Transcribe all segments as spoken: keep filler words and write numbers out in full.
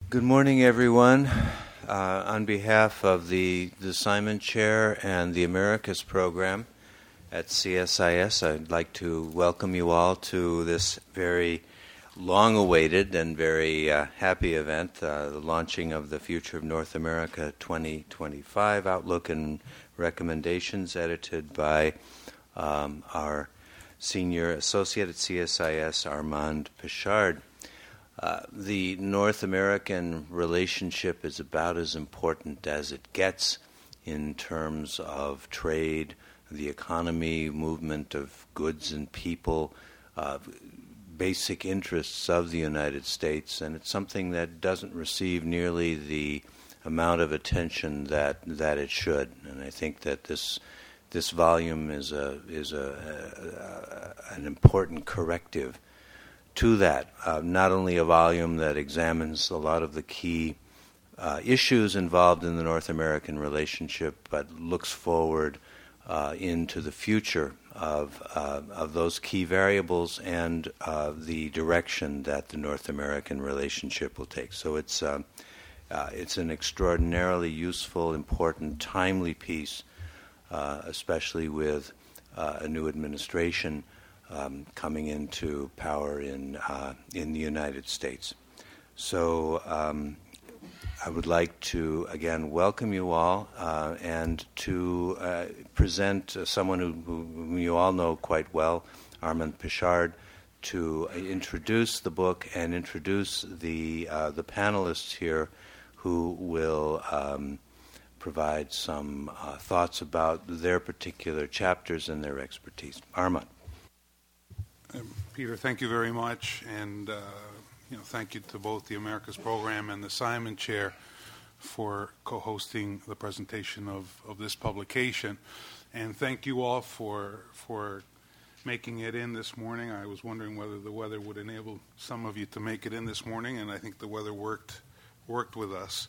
Good morning, everyone. Uh, on behalf of the, the Simon Chair and the Americas program at C S I S, I'd like to welcome you all to this very long-awaited and very uh, happy event, uh, the launching of the Future of North America twenty twenty-five Outlook and Recommendations, edited by um, our Senior Associate at C S I S, Armand Pichard. Uh, the North American relationship is about as important as it gets in terms of trade, the economy, movement of goods and people, uh, basic interests of the United States, and it's something that doesn't receive nearly the amount of attention that, that it should. And I think that this this volume is a is a, a, a an important corrective to that, uh, not only a volume that examines a lot of the key uh, issues involved in the North American relationship, but looks forward uh, into the future of uh, of those key variables and uh, the direction that the North American relationship will take. So it's uh, uh, it's an extraordinarily useful, important, timely piece, uh, especially with uh, a new administration Um, coming into power in uh, in the United States. So um, I would like to again welcome you all uh, and to uh, present uh, someone who, whom you all know quite well, Armand Pichard, to introduce the book and introduce the uh, the panelists here who will um, provide some uh, thoughts about their particular chapters and their expertise. Armand. Um, Peter, thank you very much, and uh, you know, thank you to both the Americas program and the Simon Chair for co-hosting the presentation of, of this publication, and thank you all for for making it in this morning. I was wondering whether the weather would enable some of you to make it in this morning, and I think the weather worked worked with us.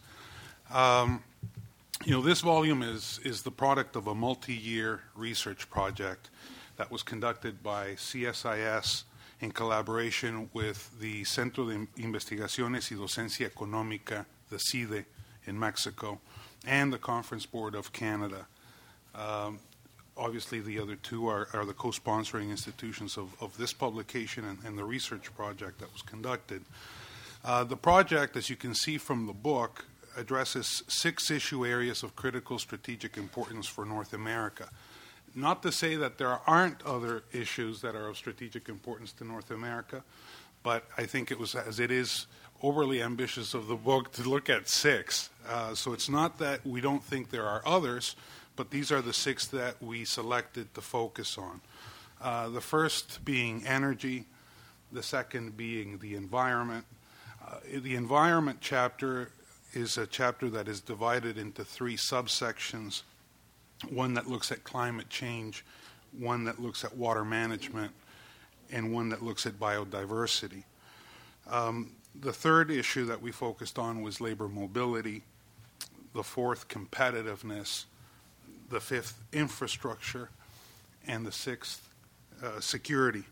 Um, you know, this volume is is the product of a multi-year research project that was conducted by C S I S in collaboration with the Centro de Investigaciones y Docencia Económica, the C I D E, in Mexico, and the Conference Board of Canada. Um, obviously, the other two are, are the co-sponsoring institutions of, of this publication and, and the research project that was conducted. Uh, the project, as you can see from the book, addresses six issue areas of critical strategic importance for North America. Not to say that there aren't other issues that are of strategic importance to North America, but I think it was, as it is overly ambitious of the book, to look at six. Uh, so it's not that we don't think there are others, but these are the six that we selected to focus on. Uh, the first being energy, the second being the environment. Uh, the environment chapter is a chapter that is divided into three subsections. One that looks at climate change, one that looks at water management, and one that looks at biodiversity. Um, the third issue that we focused on was labor mobility, the fourth, competitiveness, the fifth, infrastructure, and the sixth, uh, security.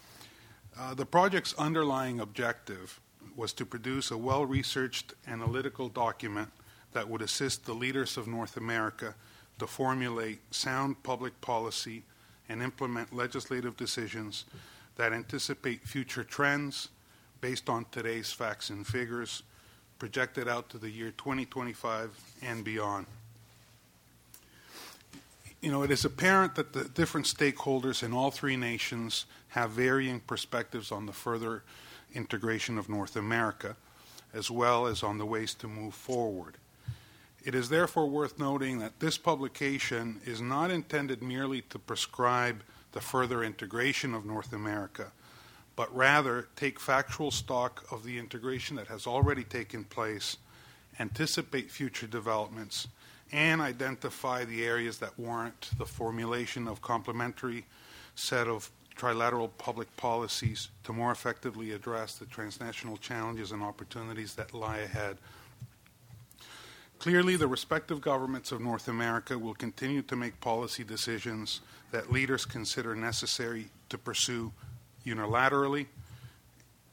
Uh, the project's underlying objective was to produce a well-researched analytical document that would assist the leaders of North America to formulate sound public policy and implement legislative decisions that anticipate future trends based on today's facts and figures, projected out to the year twenty twenty-five and beyond. You know, it is apparent that the different stakeholders in all three nations have varying perspectives on the further integration of North America, as well as on the ways to move forward. It is therefore worth noting that this publication is not intended merely to prescribe the further integration of North America, but rather take factual stock of the integration that has already taken place, anticipate future developments, and identify the areas that warrant the formulation of complementary set of trilateral public policies to more effectively address the transnational challenges and opportunities that lie ahead. Clearly, the respective governments of North America will continue to make policy decisions that leaders consider necessary to pursue unilaterally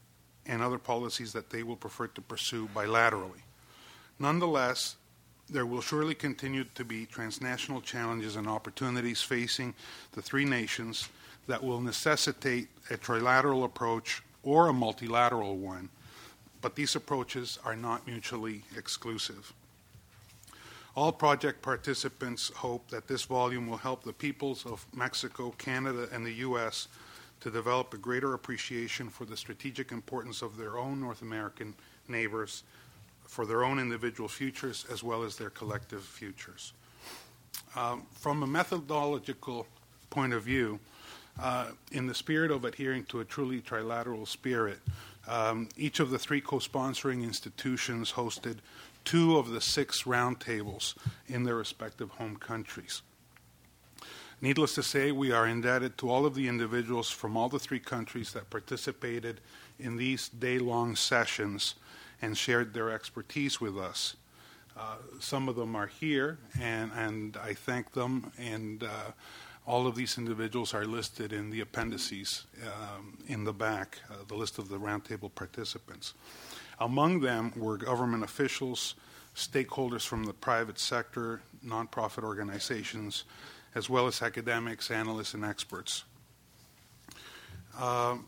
and other policies that they will prefer to pursue bilaterally. Nonetheless, there will surely continue to be transnational challenges and opportunities facing the three nations that will necessitate a trilateral approach or a multilateral one, but these approaches are not mutually exclusive. All project participants hope that this volume will help the peoples of Mexico, Canada, and the U S to develop a greater appreciation for the strategic importance of their own North American neighbors, for their own individual futures as well as their collective futures. Um, from a methodological point of view, uh, in the spirit of adhering to a truly trilateral spirit, um, each of the three co-sponsoring institutions hosted two of the six roundtables in their respective home countries. Needless to say, we are indebted to all of the individuals from all the three countries that participated in these day-long sessions and shared their expertise with us. Uh, some of them are here, and, and I thank them, and uh, all of these individuals are listed in the appendices um, in the back, uh, the list of the roundtable participants. Among them were government officials, stakeholders from the private sector, nonprofit organizations, as well as academics, analysts, and experts. Uh,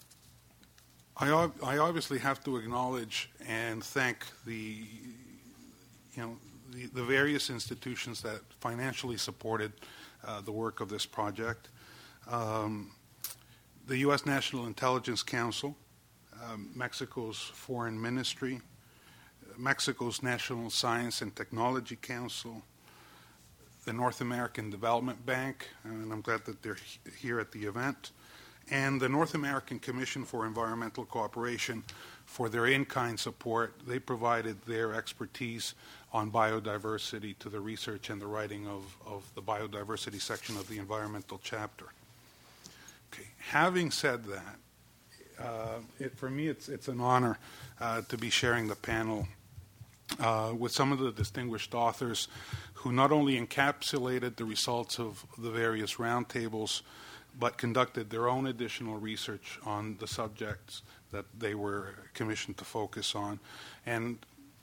I, ob- I obviously have to acknowledge and thank the, you know, the, the various institutions that financially supported uh, the work of this project. Um, the U S National Intelligence Council, um, Mexico's Foreign Ministry, Mexico's National Science and Technology Council, the North American Development Bank, and I'm glad that they're here at the event, and the North American Commission for Environmental Cooperation for their in-kind support. They provided their expertise on biodiversity to the research and the writing of, of the biodiversity section of the environmental chapter. Okay. Having said that, uh, it, for me it's, it's an honor uh, to be sharing the panel uh, with some of the distinguished authors who not only encapsulated the results of the various roundtables, but conducted their own additional research on the subjects that they were commissioned to focus on. And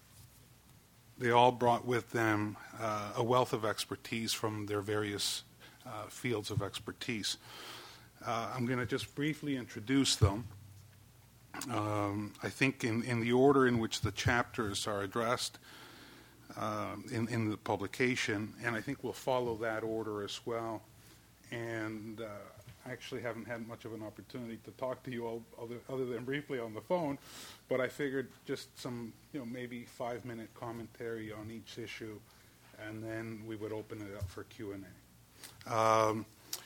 they all brought with them uh, a wealth of expertise from their various uh, fields of expertise. Uh, I'm going to just briefly introduce them. Um, I think in, in the order in which the chapters are addressed uh, in, in the publication, and I think we'll follow that order as well. And uh, I actually haven't had much of an opportunity to talk to you all other, other than briefly on the phone, but I figured just some, you know, maybe five-minute commentary on each issue, and then we would open it up for Q and A. Um,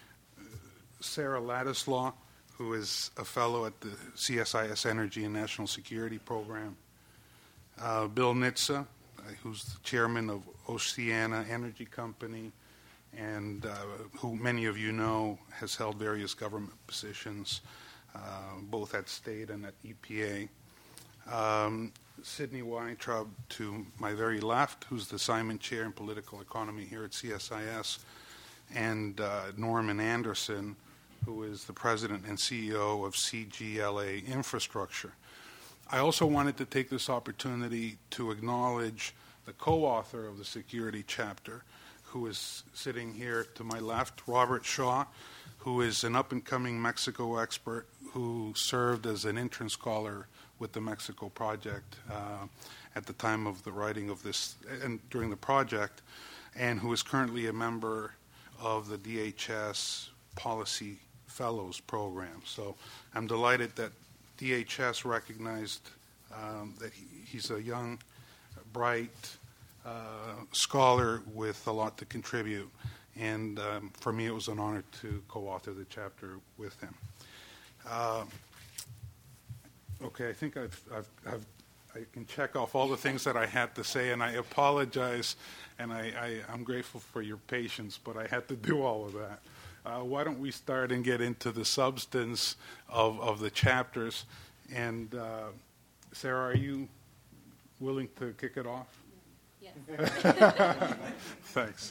Sarah Ladislaw, who is a fellow at the C S I S Energy and National Security Program. Uh, Bill Nitze, uh, who's the chairman of Oceana Energy Company, and uh, who many of you know has held various government positions, uh, both at state and at E P A. Um, Sidney Weintraub, to my very left, who's the Simon Chair in Political Economy here at C S I S, and uh, Norman Anderson, who is the president and C E O of C G L A Infrastructure. I also wanted to take this opportunity to acknowledge the co-author of the security chapter, who is sitting here to my left, Robert Shaw, who is an up-and-coming Mexico expert who served as an intern scholar with the Mexico Project uh, at the time of the writing of this and during the project, and who is currently a member of the D H S Policy Fellows Program. So I'm delighted that D H S recognized um, that he, he's a young, bright uh, scholar with a lot to contribute. And um, for me, it was an honor to co-author the chapter with him. Uh, okay, I think I've, I've, I've, I can check off all the things that I had to say, and I apologize, and I, I, I'm grateful for your patience, but I had to do all of that. Uh, why don't we start and get into the substance of, of the chapters? And uh, Sarah, are you willing to kick it off? Yes. Thanks.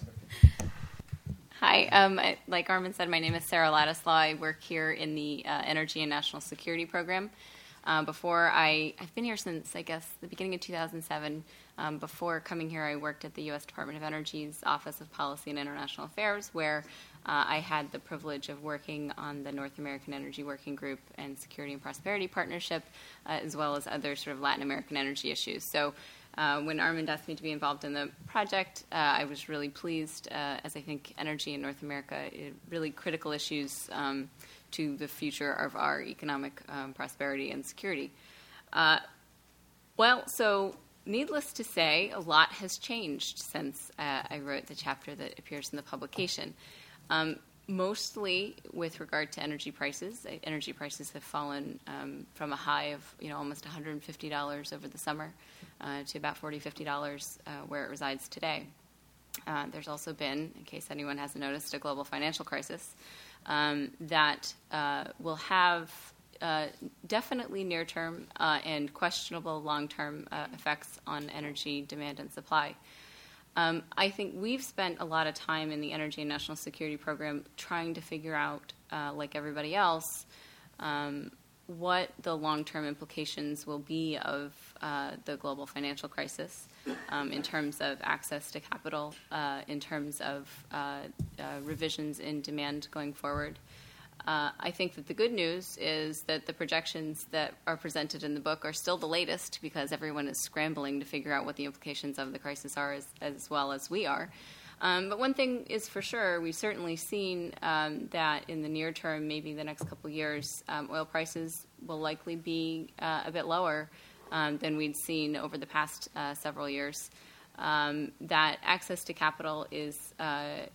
Hi. Um, I, like Armin said, my name is Sarah Ladislaw. I work here in the uh, Energy and National Security Program. Uh, before I, I've been here since, I guess, the beginning of two thousand seven. Um, before coming here, I worked at the U S Department of Energy's Office of Policy and International Affairs, where uh, I had the privilege of working on the North American Energy Working Group and Security and Prosperity Partnership, uh, as well as other sort of Latin American energy issues. So uh, when Armand asked me to be involved in the project, uh, I was really pleased, uh, as I think energy in North America is really critical issues um, to the future of our economic um, prosperity and security. Uh, well, so needless to say, a lot has changed since uh, I wrote the chapter that appears in the publication. Um, mostly with regard to energy prices. Energy prices have fallen um, from a high of you know almost one hundred fifty dollars over the summer uh, to about forty dollars, fifty dollars uh, where it resides today. Uh, there's also been, in case anyone hasn't noticed, a global financial crisis um, that uh, will have uh, definitely near-term uh, and questionable long-term uh, effects on energy demand and supply. Um, I think we've spent a lot of time in the Energy and National Security Program trying to figure out, uh, like everybody else, um, what the long-term implications will be of uh, the global financial crisis um, in terms of access to capital, uh, in terms of uh, uh, revisions in demand going forward. Uh, I think that the good news is that the projections that are presented in the book are still the latest because everyone is scrambling to figure out what the implications of the crisis are as, as well as we are. Um, but one thing is for sure, we've certainly seen um, that in the near term, maybe the next couple of years, um, oil prices will likely be uh, a bit lower um, than we'd seen over the past uh, several years. Um, that access to capital is uh,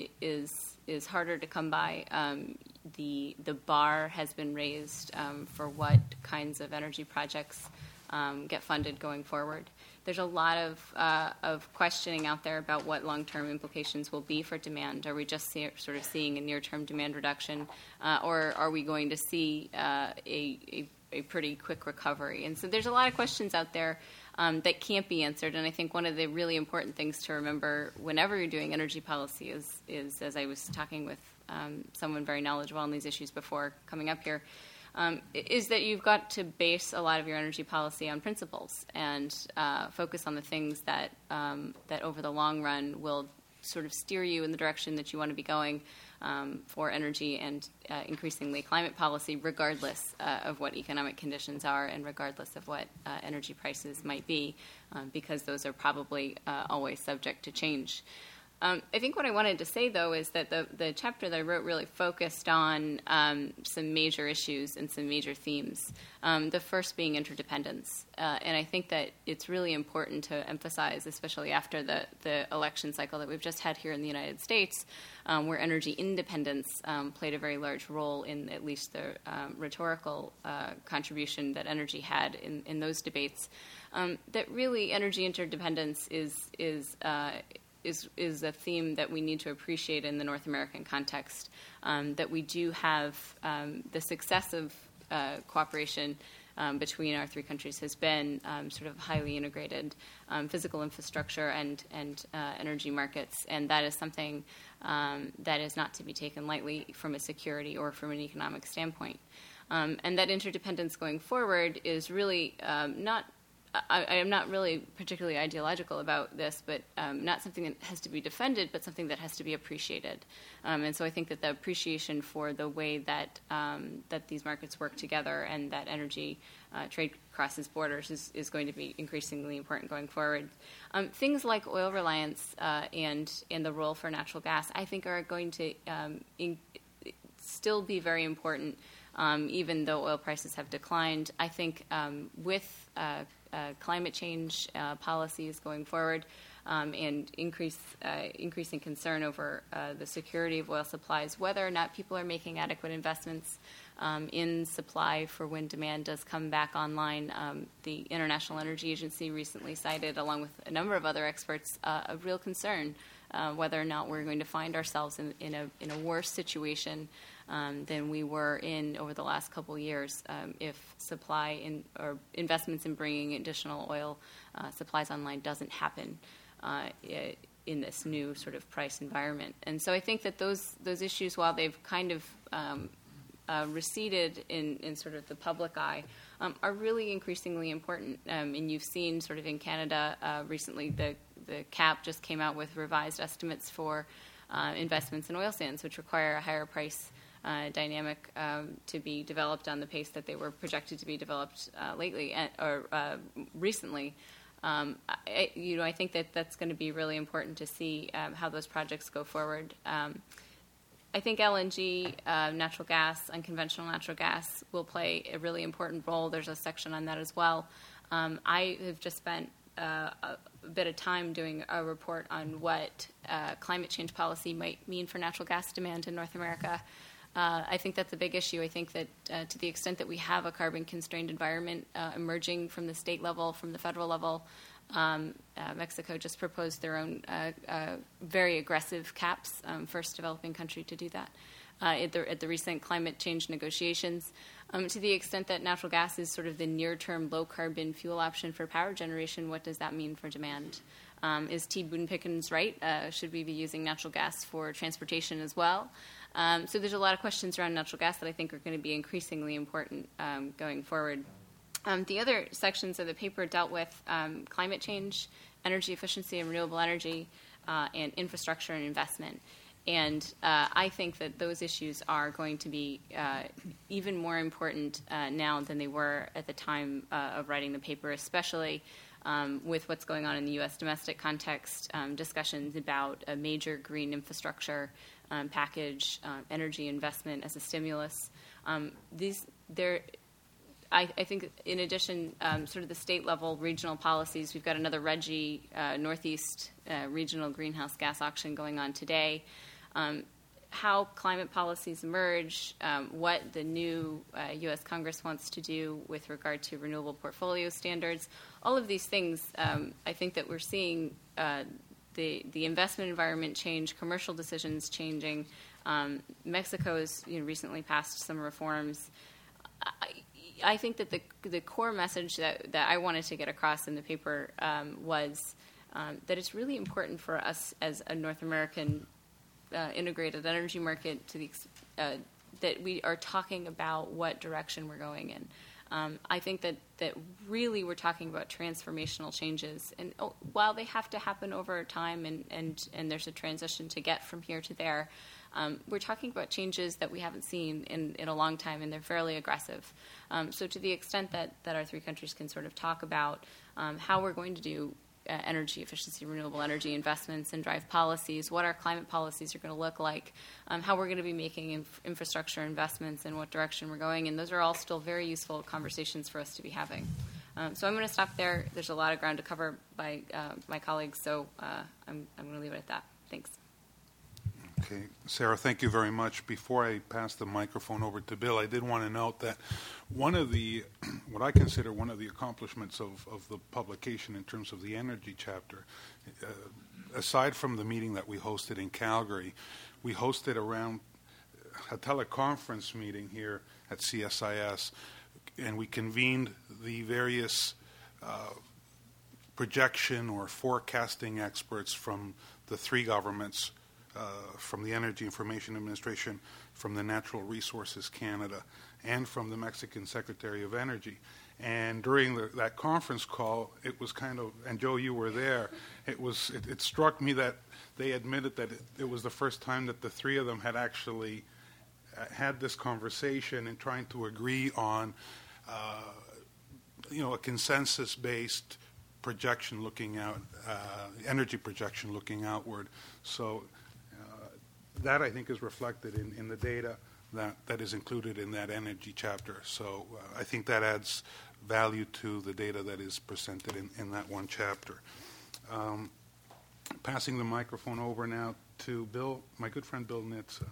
is is harder to come by. Um, the the bar has been raised um, for what kinds of energy projects um, get funded going forward. There's a lot of uh, of questioning out there about what long-term implications will be for demand. Are we just see, sort of seeing a near-term demand reduction, uh, or are we going to see uh, a, a a pretty quick recovery? And so there's a lot of questions out there um, that can't be answered. And I think one of the really important things to remember whenever you're doing energy policy is, is as I was talking with um, someone very knowledgeable on these issues before coming up here, um, is that you've got to base a lot of your energy policy on principles and uh, focus on the things that um, that over the long run will sort of steer you in the direction that you want to be going um, for energy and uh, increasingly climate policy, regardless uh, of what economic conditions are and regardless of what uh, energy prices might be, um, because those are probably uh, always subject to change. Um, I think what I wanted to say, though, is that the, the chapter that I wrote really focused on um, some major issues and some major themes, um, the first being interdependence. Uh, and I think that it's really important to emphasize, especially after the, the election cycle that we've just had here in the United States, um, where energy independence um, played a very large role in at least the um, rhetorical uh, contribution that energy had in, in those debates, um, that really energy interdependence is is uh, Is, is a theme that we need to appreciate in the North American context, um, that we do have um, the success of uh, cooperation um, between our three countries has been um, sort of highly integrated um, physical infrastructure and, and uh, energy markets, and that is something um, that is not to be taken lightly from a security or from an economic standpoint. Um, and that interdependence going forward is really um, not I, I am not really particularly ideological about this, but um, not something that has to be defended, but something that has to be appreciated. Um, and so I think that the appreciation for the way that um, that these markets work together and that energy uh, trade crosses borders is, is going to be increasingly important going forward. Um, things like oil reliance uh, and and the role for natural gas, I think, are going to um, in, still be very important, um, even though oil prices have declined. I think um, with uh, Uh, climate change uh, policies going forward um, and increase uh, increasing concern over uh, the security of oil supplies, whether or not people are making adequate investments um, in supply for when demand does come back online. Um, the International Energy Agency recently cited, along with a number of other experts, uh, a real concern uh, whether or not we're going to find ourselves in, in a in a worse situation Um, than we were in over the last couple of years um, if supply in, or investments in bringing additional oil uh, supplies online doesn't happen uh, in this new sort of price environment. And so I think that those those issues, while they've kind of um, uh, receded in, in sort of the public eye, um, are really increasingly important. Um, and you've seen sort of in Canada uh, recently the, the C A P just came out with revised estimates for uh, investments in oil sands, which require a higher price uh, dynamic um, to be developed on the pace that they were projected to be developed uh, lately uh, or uh, recently. Um, I, you know, I think that that's going to be really important to see um, how those projects go forward. Um, I think L N G, uh, natural gas, unconventional natural gas will play a really important role. There's a section on that as well. Um, I have just spent uh, a, a bit of time doing a report on what uh, climate change policy might mean for natural gas demand in North America. Uh, I think that's a big issue. I think that uh, to the extent that we have a carbon-constrained environment uh, emerging from the state level, from the federal level, um, uh, Mexico just proposed their own uh, uh, very aggressive caps, um, first developing country to do that uh, at, the, at the recent climate change negotiations. Um, to the extent that natural gas is sort of the near-term low-carbon fuel option for power generation, what does that mean for demand? Um, is T. Boone Pickens right? Uh, should we be using natural gas for transportation as well? Um, so there's a lot of questions around natural gas that I think are going to be increasingly important um, going forward. Um, the other sections of the paper dealt with um, climate change, energy efficiency and renewable energy, uh, and infrastructure and investment. And uh, I think that those issues are going to be uh, even more important uh, now than they were at the time uh, of writing the paper, especially Um, with what's going on in the U S domestic context, um, discussions about a major green infrastructure um, package, uh, energy investment as a stimulus. Um, these, there, I, I think, in addition, um, sort of the state level regional policies. We've got another RGGI uh, Northeast uh, regional greenhouse gas auction going on today. Um, how climate policies emerge, um, what the new uh, U S Congress wants to do with regard to renewable portfolio standards. All of these things, um, I think that we're seeing uh, the the investment environment change, commercial decisions changing. Um, Mexico has you know, recently passed some reforms. I, I think that the the core message that, that I wanted to get across in the paper um, was um, that it's really important for us as a North American Uh, integrated energy market to the uh, that we are talking about what direction we're going in. Um, I think that, that really we're talking about transformational changes, and oh, while they have to happen over time, and, and, and there's a transition to get from here to there, um, we're talking about changes that we haven't seen in, in a long time, and they're fairly aggressive. Um, so to the extent that, that our three countries can sort of talk about um, how we're going to do Uh, energy efficiency, renewable energy investments, and drive policies, what our climate policies are going to look like, um, how we're going to be making inf- infrastructure investments, and what direction we're going. And those are all still very useful conversations for us to be having. Um, so I'm going to stop there. There's a lot of ground to cover by uh, my colleagues, so uh, I'm, I'm going to leave it at that. Thanks. Okay, Sarah, thank you very much. Before I pass the microphone over to Bill, I did want to note that one of the, what I consider one of the accomplishments of, of the publication in terms of the energy chapter, uh, aside from the meeting that we hosted in Calgary, we hosted around a teleconference meeting here at C S I S, and we convened the various uh, projection or forecasting experts from the three governments, Uh, from the Energy Information Administration, from the Natural Resources Canada, and from the Mexican Secretary of Energy. And during the, that conference call, it was kind of, and Joe, you were there, it was, it, it struck me that they admitted that it, it was the first time that the three of them had actually uh, had this conversation and trying to agree on, uh, you know, a consensus-based projection looking out, uh, energy projection looking outward. So that, I think, is reflected in, in the data that, that is included in that energy chapter. So uh, I think that adds value to the data that is presented in, in that one chapter. Um, passing the microphone over now to Bill, my good friend Bill Nitze.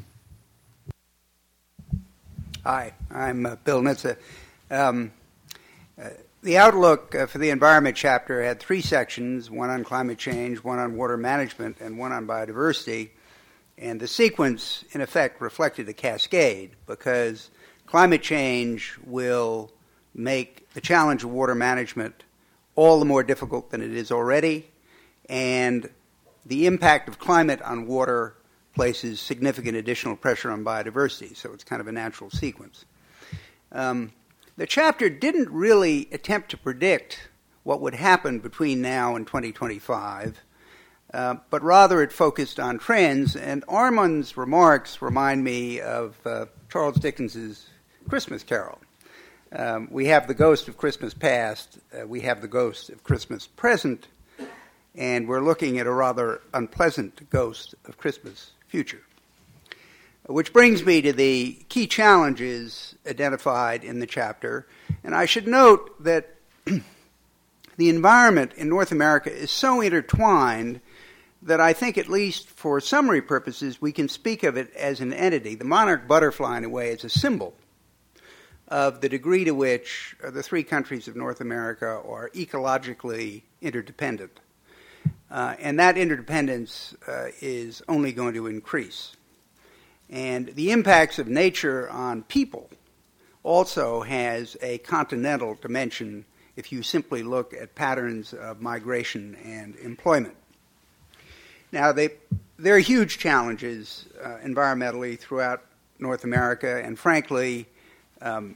Hi, I'm uh, Bill Nitze. Um, uh, the outlook uh, for the environment chapter had three sections, one on climate change, one on water management, and one on biodiversity. And the sequence, in effect, reflected a cascade, because climate change will make the challenge of water management all the more difficult than it is already, and the impact of climate on water places significant additional pressure on biodiversity, so it's kind of a natural sequence. Um, The chapter didn't really attempt to predict what would happen between now and twenty twenty-five, uh, but rather it focused on trends, and Armand's remarks remind me of uh, Charles Dickens's Christmas Carol. Um, we have the ghost of Christmas past, uh, we have the ghost of Christmas present, and we're looking at a rather unpleasant ghost of Christmas future. Which brings me to the key challenges identified in the chapter, and I should note that the environment in North America is so intertwined that I think, at least for summary purposes, we can speak of it as an entity. The monarch butterfly, in a way, is a symbol of the degree to which the three countries of North America are ecologically interdependent. Uh, and that interdependence uh, is only going to increase. And the impacts of nature on people also has a continental dimension if you simply look at patterns of migration and employment. Now, they, there are huge challenges uh, environmentally throughout North America, and frankly, um,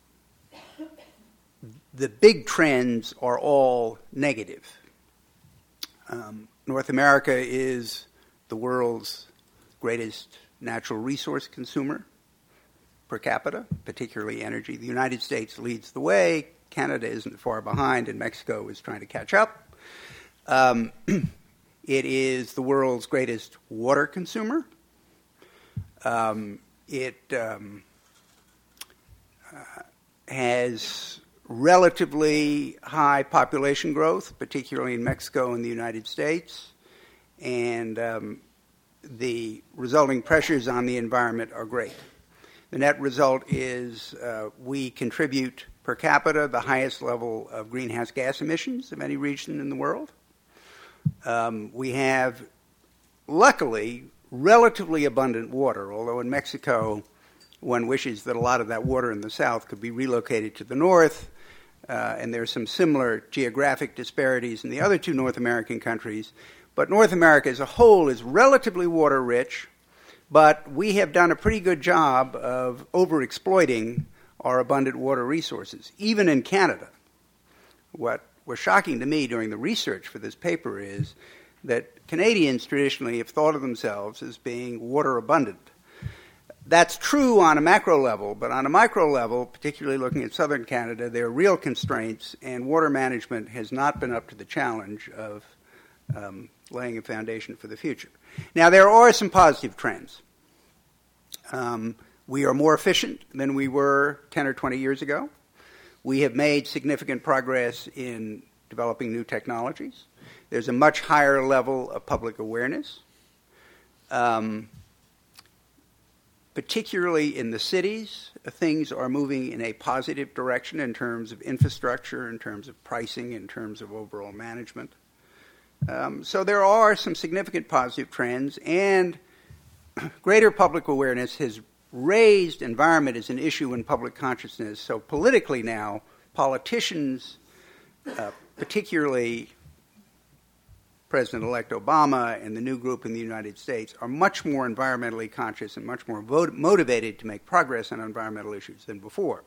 the big trends are all negative. Um, North America is the world's greatest natural resource consumer per capita, particularly energy. The United States leads the way. Canada isn't far behind, and Mexico is trying to catch up. Um, it is the world's greatest water consumer. Um, it um, uh, has relatively high population growth, particularly in Mexico and the United States, and um, the resulting pressures on the environment are great. The net result is uh, we contribute per capita the highest level of greenhouse gas emissions of any region in the world. Um, we have, luckily, relatively abundant water, although in Mexico one wishes that a lot of that water in the south could be relocated to the north, uh, and there are some similar geographic disparities in the other two North American countries. But North America as a whole is relatively water-rich, but we have done a pretty good job of overexploiting our abundant water resources, even in Canada. What was shocking to me during the research for this paper is that Canadians traditionally have thought of themselves as being water abundant. That's true on a macro level, but on a micro level, particularly looking at southern Canada, there are real constraints, and water management has not been up to the challenge of um, laying a foundation for the future. Now, there are some positive trends. Um, we are more efficient than we were ten or twenty years ago. We have made significant progress in developing new technologies. There's a much higher level of public awareness, um, particularly in the cities. Things are moving in a positive direction in terms of infrastructure, in terms of pricing, in terms of overall management. Um, so there are some significant positive trends, and greater public awareness has raised environment as an issue in public consciousness. So politically now, politicians, uh, particularly President-elect Obama and the new group in the United States, are much more environmentally conscious and much more vot- motivated to make progress on environmental issues than before.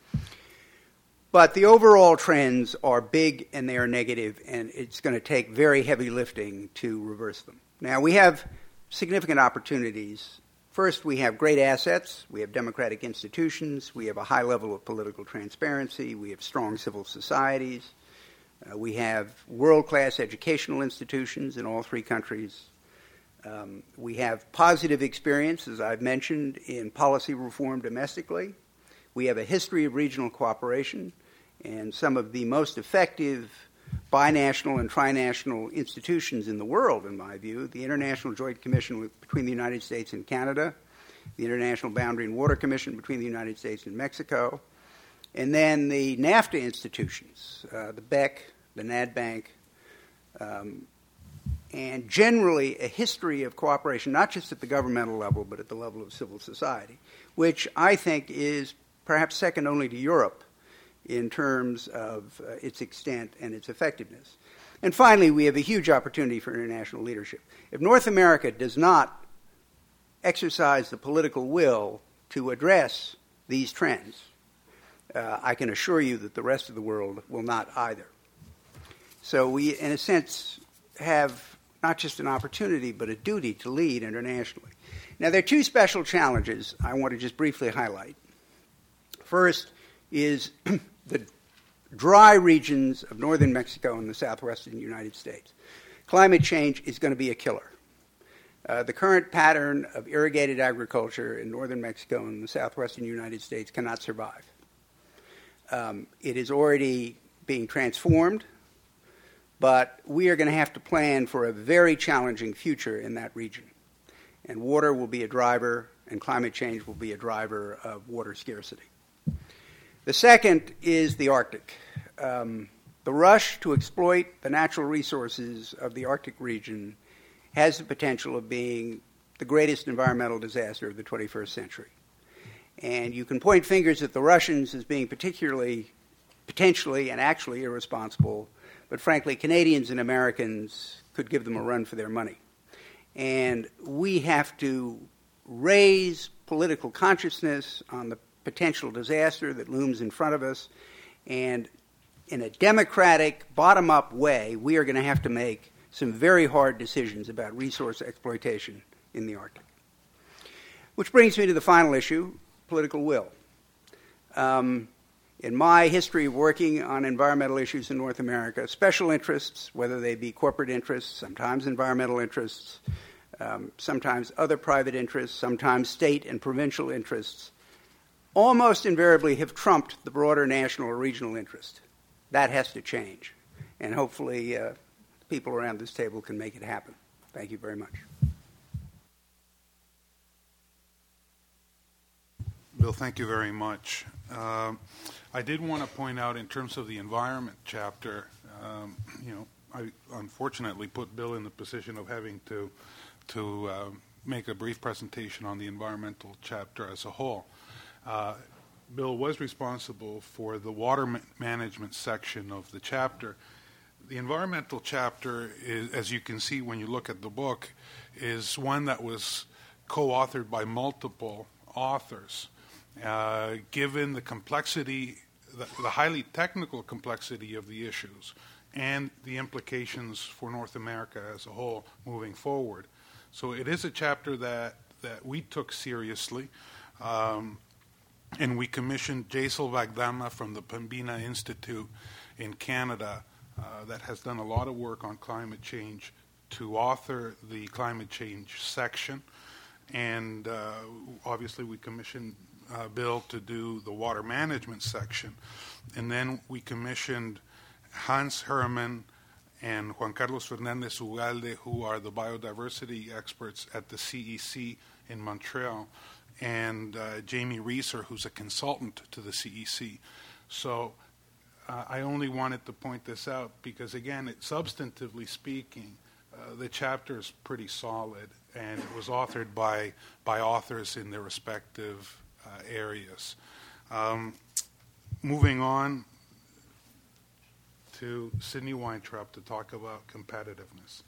But the overall trends are big and they are negative, and it's going to take very heavy lifting to reverse them. Now, we have significant opportunities. First, we have great assets. We have democratic institutions. We have a high level of political transparency. We have strong civil societies. Uh, we have world-class educational institutions in all three countries. Um, we have positive experience, as I've mentioned, in policy reform domestically. We have a history of regional cooperation, and some of the most effective binational and trinational institutions in the world, in my view, the International Joint Commission with, between the United States and Canada, the International Boundary and Water Commission between the United States and Mexico, and then the NAFTA institutions, uh, the B E C, the NADBank, um, and generally a history of cooperation, not just at the governmental level, but at the level of civil society, which I think is perhaps second only to Europe in terms of uh, its extent and its effectiveness. And finally, we have a huge opportunity for international leadership. If North America does not exercise the political will to address these trends, uh, I can assure you that the rest of the world will not either. So we, in a sense, have not just an opportunity but a duty to lead internationally. Now, there are two special challenges I want to just briefly highlight. First is the dry regions of northern Mexico and the southwestern United States. Climate change is going to be a killer. Uh, the current pattern of irrigated agriculture in northern Mexico and the southwestern United States cannot survive. Um, it is already being transformed, but we are going to have to plan for a very challenging future in that region. And water will be a driver, and climate change will be a driver of water scarcity. The second is the Arctic. Um, the rush to exploit the natural resources of the Arctic region has the potential of being the greatest environmental disaster of the twenty-first century. And you can point fingers at the Russians as being particularly, potentially and actually irresponsible, but frankly, Canadians and Americans could give them a run for their money. And we have to raise political consciousness on the potential disaster that looms in front of us. And in a democratic, bottom-up way, we are going to have to make some very hard decisions about resource exploitation in the Arctic. Which brings me to the final issue, political will. Um, in my history of working on environmental issues in North America, special interests, whether they be corporate interests, sometimes environmental interests, um, sometimes other private interests, sometimes state and provincial interests, almost invariably have trumped the broader national or regional interest. That has to change. And hopefully uh, people around this table can make it happen. Thank you very much. Bill, thank you very much. Uh, I did want to point out in terms of the environment chapter, um, you know, I unfortunately put Bill in the position of having to, to uh, make a brief presentation on the environmental chapter as a whole. Uh, Bill was responsible for the water ma- management section of the chapter. The environmental chapter, is, as you can see when you look at the book, is one that was co-authored by multiple authors. Uh, given the complexity, the, the highly technical complexity of the issues and the implications for North America as a whole moving forward. So it is a chapter that, that we took seriously. Um, And we commissioned Jaisal Vagdama from the Pembina Institute in Canada uh, that has done a lot of work on climate change to author the climate change section. And uh, obviously we commissioned uh, Bill to do the water management section. And then we commissioned Hans Herman and Juan Carlos Fernandez Ugalde, who are the biodiversity experts at the C E C in Montreal, and uh, Jamie Reeser, who's a consultant to the C E C. So uh, I only wanted to point this out because, again, it, substantively speaking, uh, the chapter is pretty solid, and it was authored by, by authors in their respective uh, areas. Um, moving on to Sidney Weintraub to talk about competitiveness.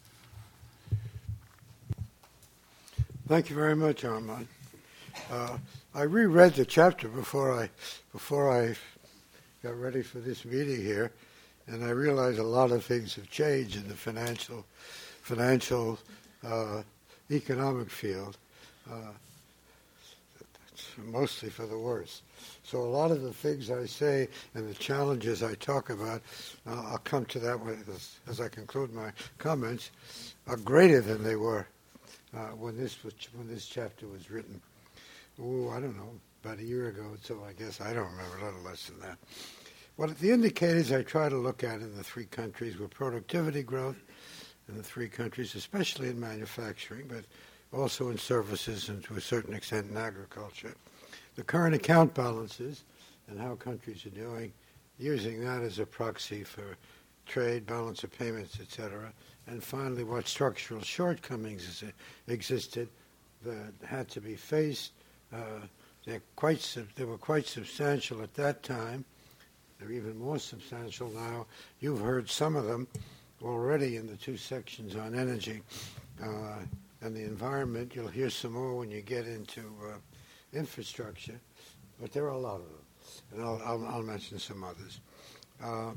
Thank you very much, Armand. Uh, I reread the chapter before I before I got ready for this meeting here, and I realized a lot of things have changed in the financial, financial, uh, economic field, uh, mostly for the worse. So a lot of the things I say and the challenges I talk about, uh, I'll come to that as, as I conclude my comments, are greater than they were uh, when this was, when this chapter was written. Oh, I don't know, about a year ago, so I guess I don't remember, a little less than that. What the indicators I try to look at in the three countries were productivity growth in the three countries, especially in manufacturing, but also in services and to a certain extent in agriculture. The current account balances and how countries are doing, using that as a proxy for trade, balance of payments, et cetera. And finally, what structural shortcomings existed that had to be faced. Uh, they're quite sub- they were quite substantial at that time. They're even more substantial now. You've heard some of them already in the two sections on energy uh, and the environment. You'll hear some more when you get into uh, infrastructure, but there are a lot of them. and I'll, I'll, I'll mention some others. Uh,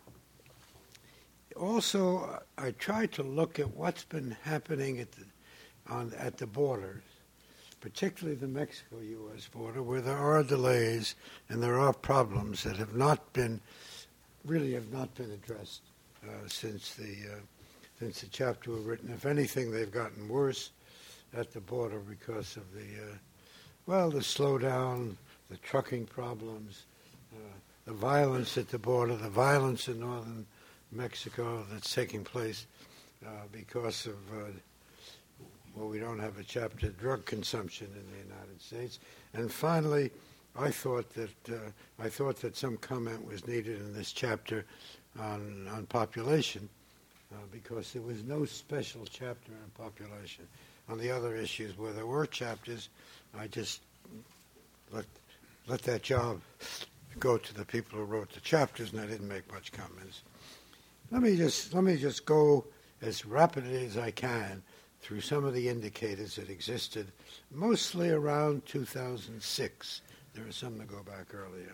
also, I tried to look at what's been happening at the, on, at the borders, particularly the Mexico-U S border, where there are delays and there are problems that have not been, really have not been addressed uh, since the uh, since the chapter was written. If anything, they've gotten worse at the border because of the, uh, well, the slowdown, the trucking problems, uh, the violence at the border, the violence in northern Mexico that's taking place uh, because of, uh, well, we don't have a chapter, drug consumption in the United States. And finally, I thought that uh, I thought that some comment was needed in this chapter on on population, uh, because there was no special chapter on population. On the other issues where there were chapters, I just let let that job go to the people who wrote the chapters, and I didn't make much comments. Let me just let me just go as rapidly as I can through some of the indicators that existed, mostly around two thousand six. There are some that go back earlier.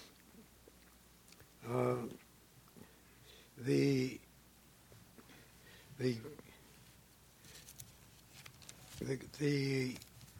Uh, the the the the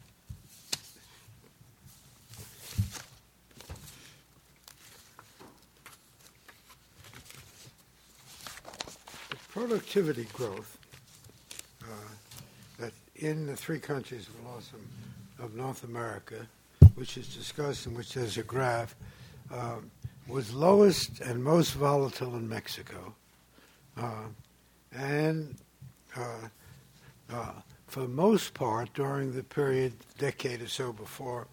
productivity growth uh, that in the three countries of awesome of North America, which is discussed and which there's a graph, um, was lowest and most volatile in Mexico, uh, and uh, uh, for the most part during the period, decade or so before,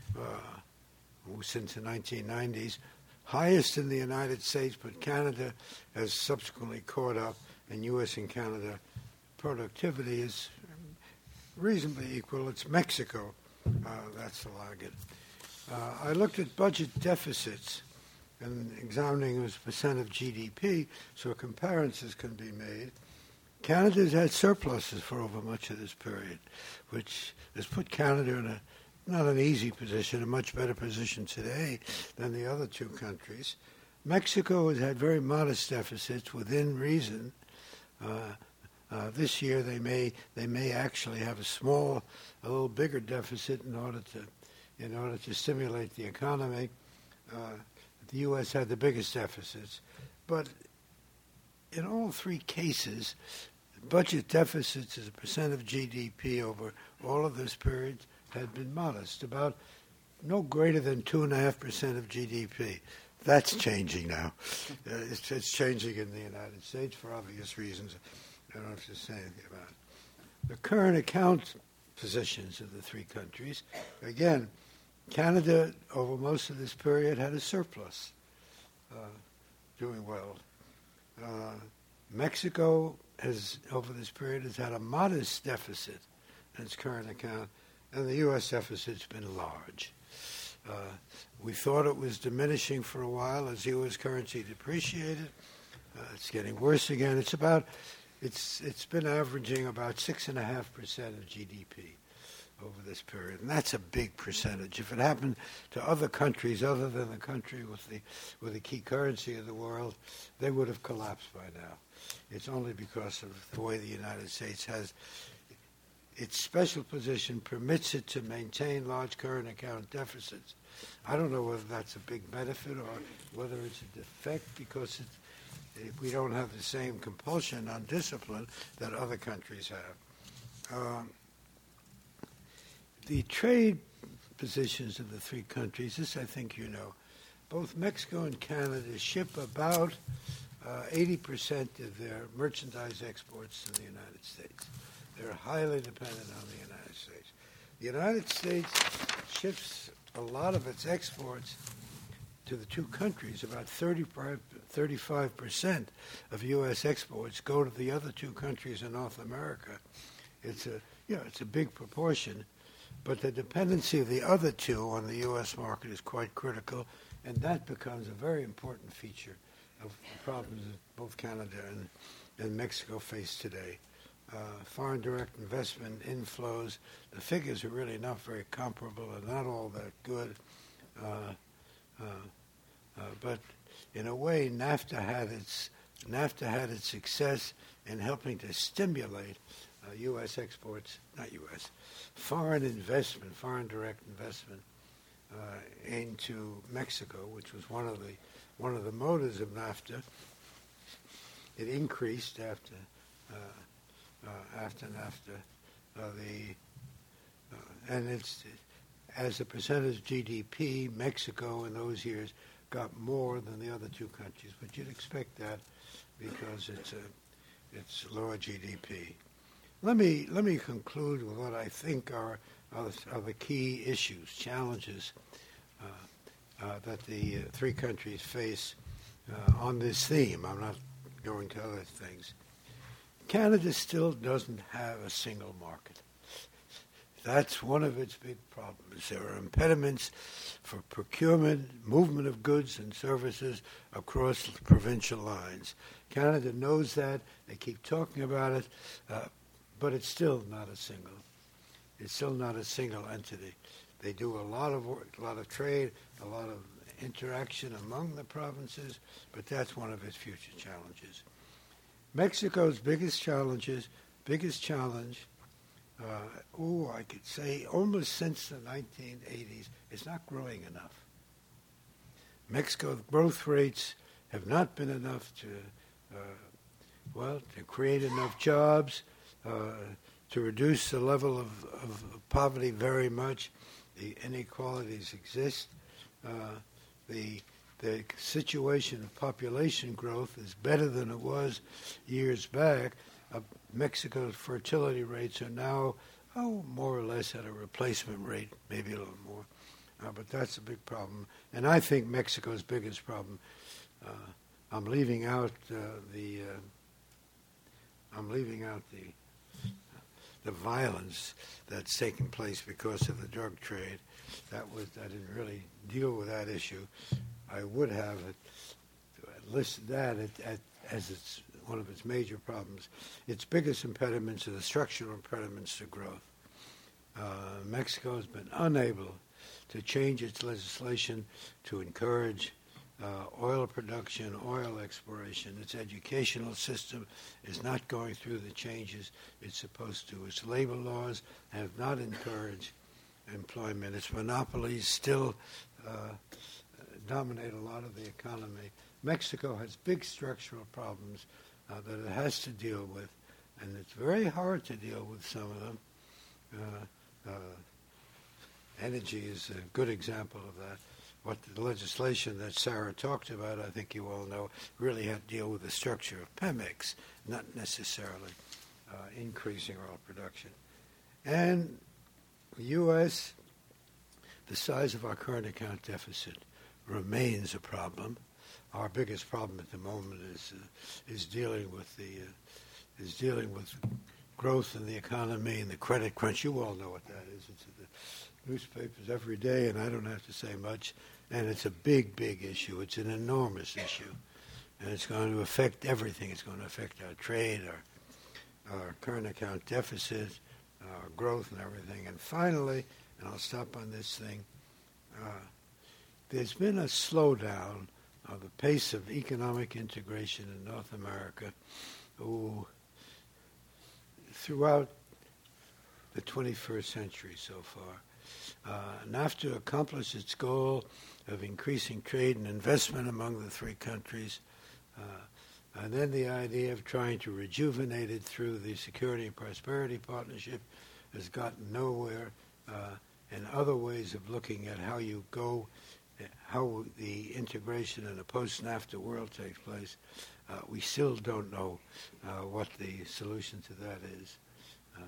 uh, since the nineteen nineties, highest in the United States, but Canada has subsequently caught up, and U S and Canada productivity is reasonably equal. It's Mexico uh, that's the laggard. Uh, I looked at budget deficits and examining as a percent of G D P, so comparisons can be made. Canada's had surpluses for over much of this period, which has put Canada in a not an easy position, a much better position today than the other two countries. Mexico has had very modest deficits within reason. Uh, uh, this year they may they may actually have a small, a little bigger deficit in order to in order to stimulate the economy. Uh, the U S had the biggest deficits, but in all three cases, budget deficits as a percent of G D P over all of this period had been modest, about no greater than two and a half percent of G D P. That's changing now. Uh, it's, it's changing in the United States for obvious reasons. I don't have to say anything about it. The current account positions of the three countries, again, Canada over most of this period had a surplus, uh, doing well. Uh, Mexico has, over this period, has had a modest deficit in its current account, and the U S deficit's been large. Uh, we thought it was diminishing for a while as U S currency depreciated. Uh, it's getting worse again. It's about, it's it's been averaging about six and a half percent of G D P over this period, and that's a big percentage. If it happened to other countries other than the country with the with the key currency of the world, they would have collapsed by now. It's only because of the way the United States has its special position permits it to maintain large current account deficits. I don't know whether that's a big benefit or whether it's a defect because it, we don't have the same compulsion on discipline that other countries have. Um, the trade positions of the three countries, this I think you know, both Mexico and Canada ship about uh, eighty percent of their merchandise exports to the United States. They're highly dependent on the United States. The United States ships a lot of its exports to the two countries. About thirty-five, thirty-five percent of U S exports go to the other two countries in North America. It's a, you know, it's a big proportion, but the dependency of the other two on the U S market is quite critical, and that becomes a very important feature of the problems that both Canada and, and Mexico face today. Uh, foreign direct investment inflows, the figures are really not very comparable and not all that good. Uh, Uh, uh, but in a way, NAFTA had its NAFTA had its success in helping to stimulate uh, U S exports, not U S, foreign investment, foreign direct investment uh, into Mexico, which was one of the one of the motives of NAFTA. It increased after uh, uh, after NAFTA, uh, the uh, and it's as a percentage of G D P, Mexico in those years got more than the other two countries, but you'd expect that because it's a it's lower G D P. Let me let me conclude with what I think are are the, are the key issues, challenges uh, uh, that the uh, three countries face uh, on this theme. I'm not going to other things. Canada still doesn't have a single market. That's one of its big problems. There are impediments for procurement, movement of goods and services across provincial lines. Canada knows that. They keep talking about it, uh, but it's still not a single. It's still not a single entity. They do a lot of work, a lot of trade, a lot of interaction among the provinces, but that's one of its future challenges. Mexico's biggest challenges, biggest challenge, uh, oh, I could say almost since the nineteen eighties, is not growing enough. Mexico's growth rates have not been enough to, uh, well, to create enough jobs, uh, to reduce the level of, of poverty very much. The inequalities exist. Uh, the the situation of population growth is better than it was years back. Uh, Mexico's fertility rates are now, oh, more or less at a replacement rate, maybe a little more. Uh, but that's a big problem. And I think Mexico's biggest problem, uh, I'm leaving out uh, the, uh, I'm leaving out the, the violence that's taken place because of the drug trade. That was, I didn't really deal with that issue. I would have it, listed that at, at, as its one of its major problems. Its biggest impediments are the structural impediments to growth. Uh, Mexico has been unable to change its legislation to encourage uh, oil production, oil exploration. Its educational system is not going through the changes it's supposed to. Its labor laws have not encouraged employment. Its monopolies still uh, dominate a lot of the economy. Mexico has big structural problems uh, that it has to deal with, and it's very hard to deal with some of them. Uh, uh, energy is a good example of that. What the legislation that Sarah talked about, I think you all know, really had to deal with the structure of Pemex, not necessarily uh, increasing oil production. And the U S, the size of our current account deficit remains a problem. Our biggest problem at the moment is uh, is dealing with the uh, is dealing with growth in the economy and the credit crunch. You all know what that is. It's in the newspapers every day, and I don't have to say much. And it's a big, big issue. It's an enormous issue, and it's going to affect everything. It's going to affect our trade, our our current account deficit, our growth, and everything. And finally, and I'll stop on this thing. Uh, there's been a slowdown of the pace of economic integration in North America ooh, throughout the twenty-first century so far. Uh, NAFTA accomplished its goal of increasing trade and investment among the three countries, uh, and then the idea of trying to rejuvenate it through the Security and Prosperity Partnership has gotten nowhere, uh, and other ways of looking at how you go how the integration in a post-NAFTA world takes place, uh, we still don't know uh, what the solution to that is, uh,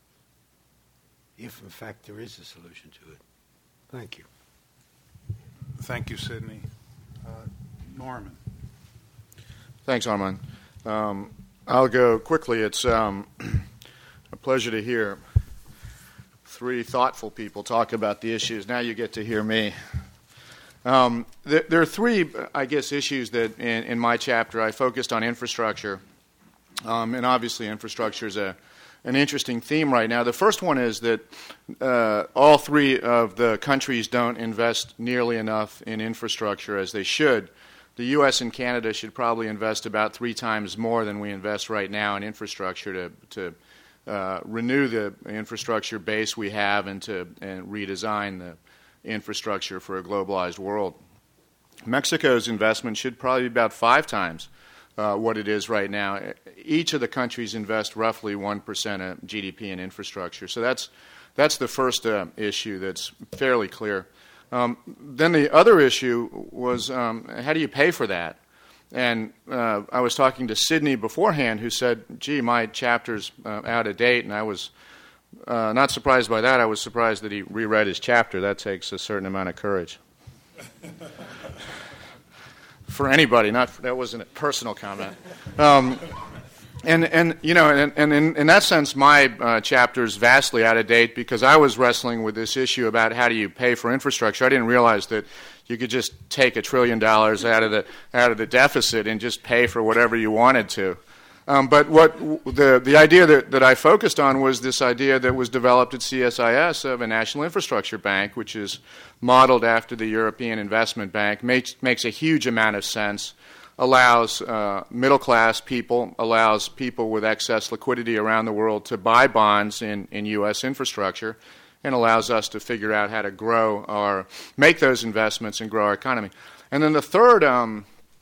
if in fact there is a solution to it. Thank you. Thank you, Sidney. Uh, Norman. Thanks, Armand. Um, I'll go quickly. It's um, a pleasure to hear three thoughtful people talk about the issues. Now you get to hear me. Um, th- there are three, I guess, issues that in, in my chapter I focused on infrastructure, Um, and obviously infrastructure is a, an interesting theme right now. The first one is that uh, all three of the countries don't invest nearly enough in infrastructure as they should. The U S and Canada should probably invest about three times more than we invest right now in infrastructure to, to uh, renew the infrastructure base we have and to and redesign the infrastructure for a globalized world. Mexico's investment should probably be about five times uh, what it is right now. Each of the countries invest roughly one percent of G D P in infrastructure. So that's, that's the first uh, issue that's fairly clear. Um, then the other issue was um, how do you pay for that? And uh, I was talking to Sydney beforehand who said, gee, my chapter's uh, out of date, and I was uh, not surprised by that. I was surprised that he reread his chapter. That takes a certain amount of courage. For anybody, not for, that wasn't a personal comment. Um, and, and, you know, and, and in, in that sense, my uh, chapter is vastly out of date because I was wrestling with this issue about how do you pay for infrastructure. I didn't realize that you could just take a trillion dollars out of the out of the deficit and just pay for whatever you wanted to. Um, but what the the idea that, that I focused on was this idea that was developed at C S I S of a national infrastructure bank, which is modeled after the European Investment Bank, makes makes a huge amount of sense, allows uh, middle-class people, allows people with excess liquidity around the world to buy bonds in, in U S infrastructure, and allows us to figure out how to grow our, make those investments and grow our economy. And then the third um,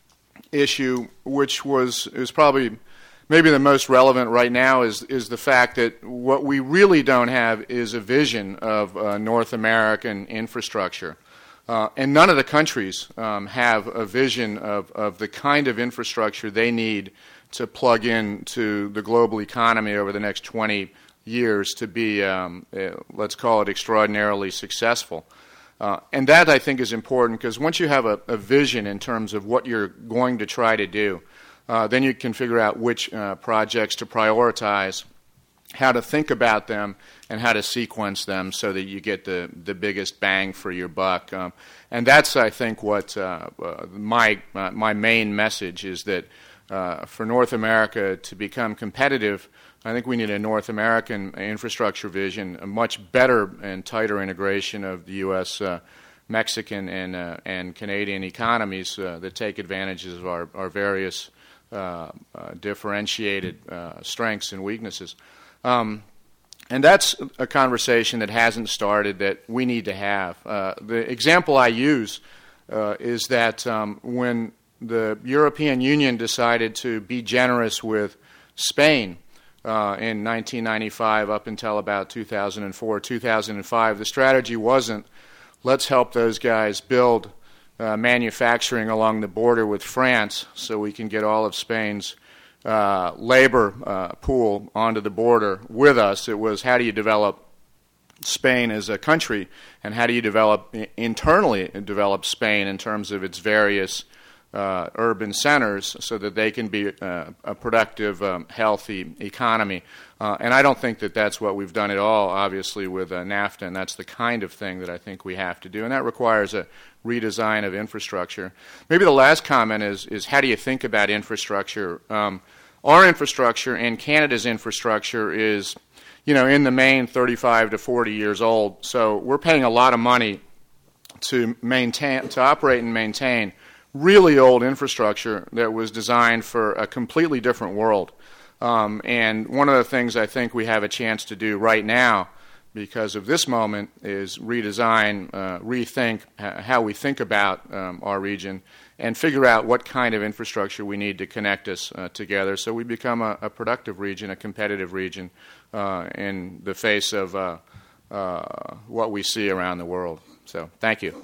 issue, which was is probably maybe the most relevant right now, is is the fact that what we really don't have is a vision of uh, North American infrastructure. Uh, and none of the countries um, have a vision of, of the kind of infrastructure they need to plug into the global economy over the next twenty years to be, um, uh, let's call it, extraordinarily successful. Uh, and that, I think, is important because once you have a, a vision in terms of what you're going to try to do, uh, then you can figure out which uh, projects to prioritize, how to think about them, and how to sequence them so that you get the, the biggest bang for your buck. Um, and that's, I think, what uh, uh, my, uh, my main message is that uh, for North America to become competitive, I think we need a North American infrastructure vision, a much better and tighter integration of the U S, uh, Mexican, and, uh, and Canadian economies uh, that take advantages of our, our various uh, uh, differentiated uh, strengths and weaknesses. Um, and that's a conversation that hasn't started that we need to have. Uh, the example I use uh, is that um, when the European Union decided to be generous with Spain uh, in nineteen ninety-five up until about two thousand four, two thousand five, the strategy wasn't let's help those guys build uh, manufacturing along the border with France so we can get all of Spain's Uh, labor uh, pool onto the border with us. It was how do you develop Spain as a country, and how do you develop internally develop Spain in terms of its various uh, urban centers so that they can be uh, a productive, um, healthy economy. Uh, and I don't think that that's what we've done at all, obviously, with uh, NAFTA, and that's the kind of thing that I think we have to do. And that requires a redesign of infrastructure. Maybe the last comment is, is how do you think about infrastructure? Um, our infrastructure and Canada's infrastructure is, you know, in the main thirty-five to forty years old. So we're paying a lot of money to maintain, to operate and maintain really old infrastructure that was designed for a completely different world. Um, and one of the things I think we have a chance to do right now because of this moment is redesign, uh, rethink how we think about um, our region and figure out what kind of infrastructure we need to connect us uh, together so we become a, a productive region, a competitive region uh, in the face of uh, uh, what we see around the world. So thank you.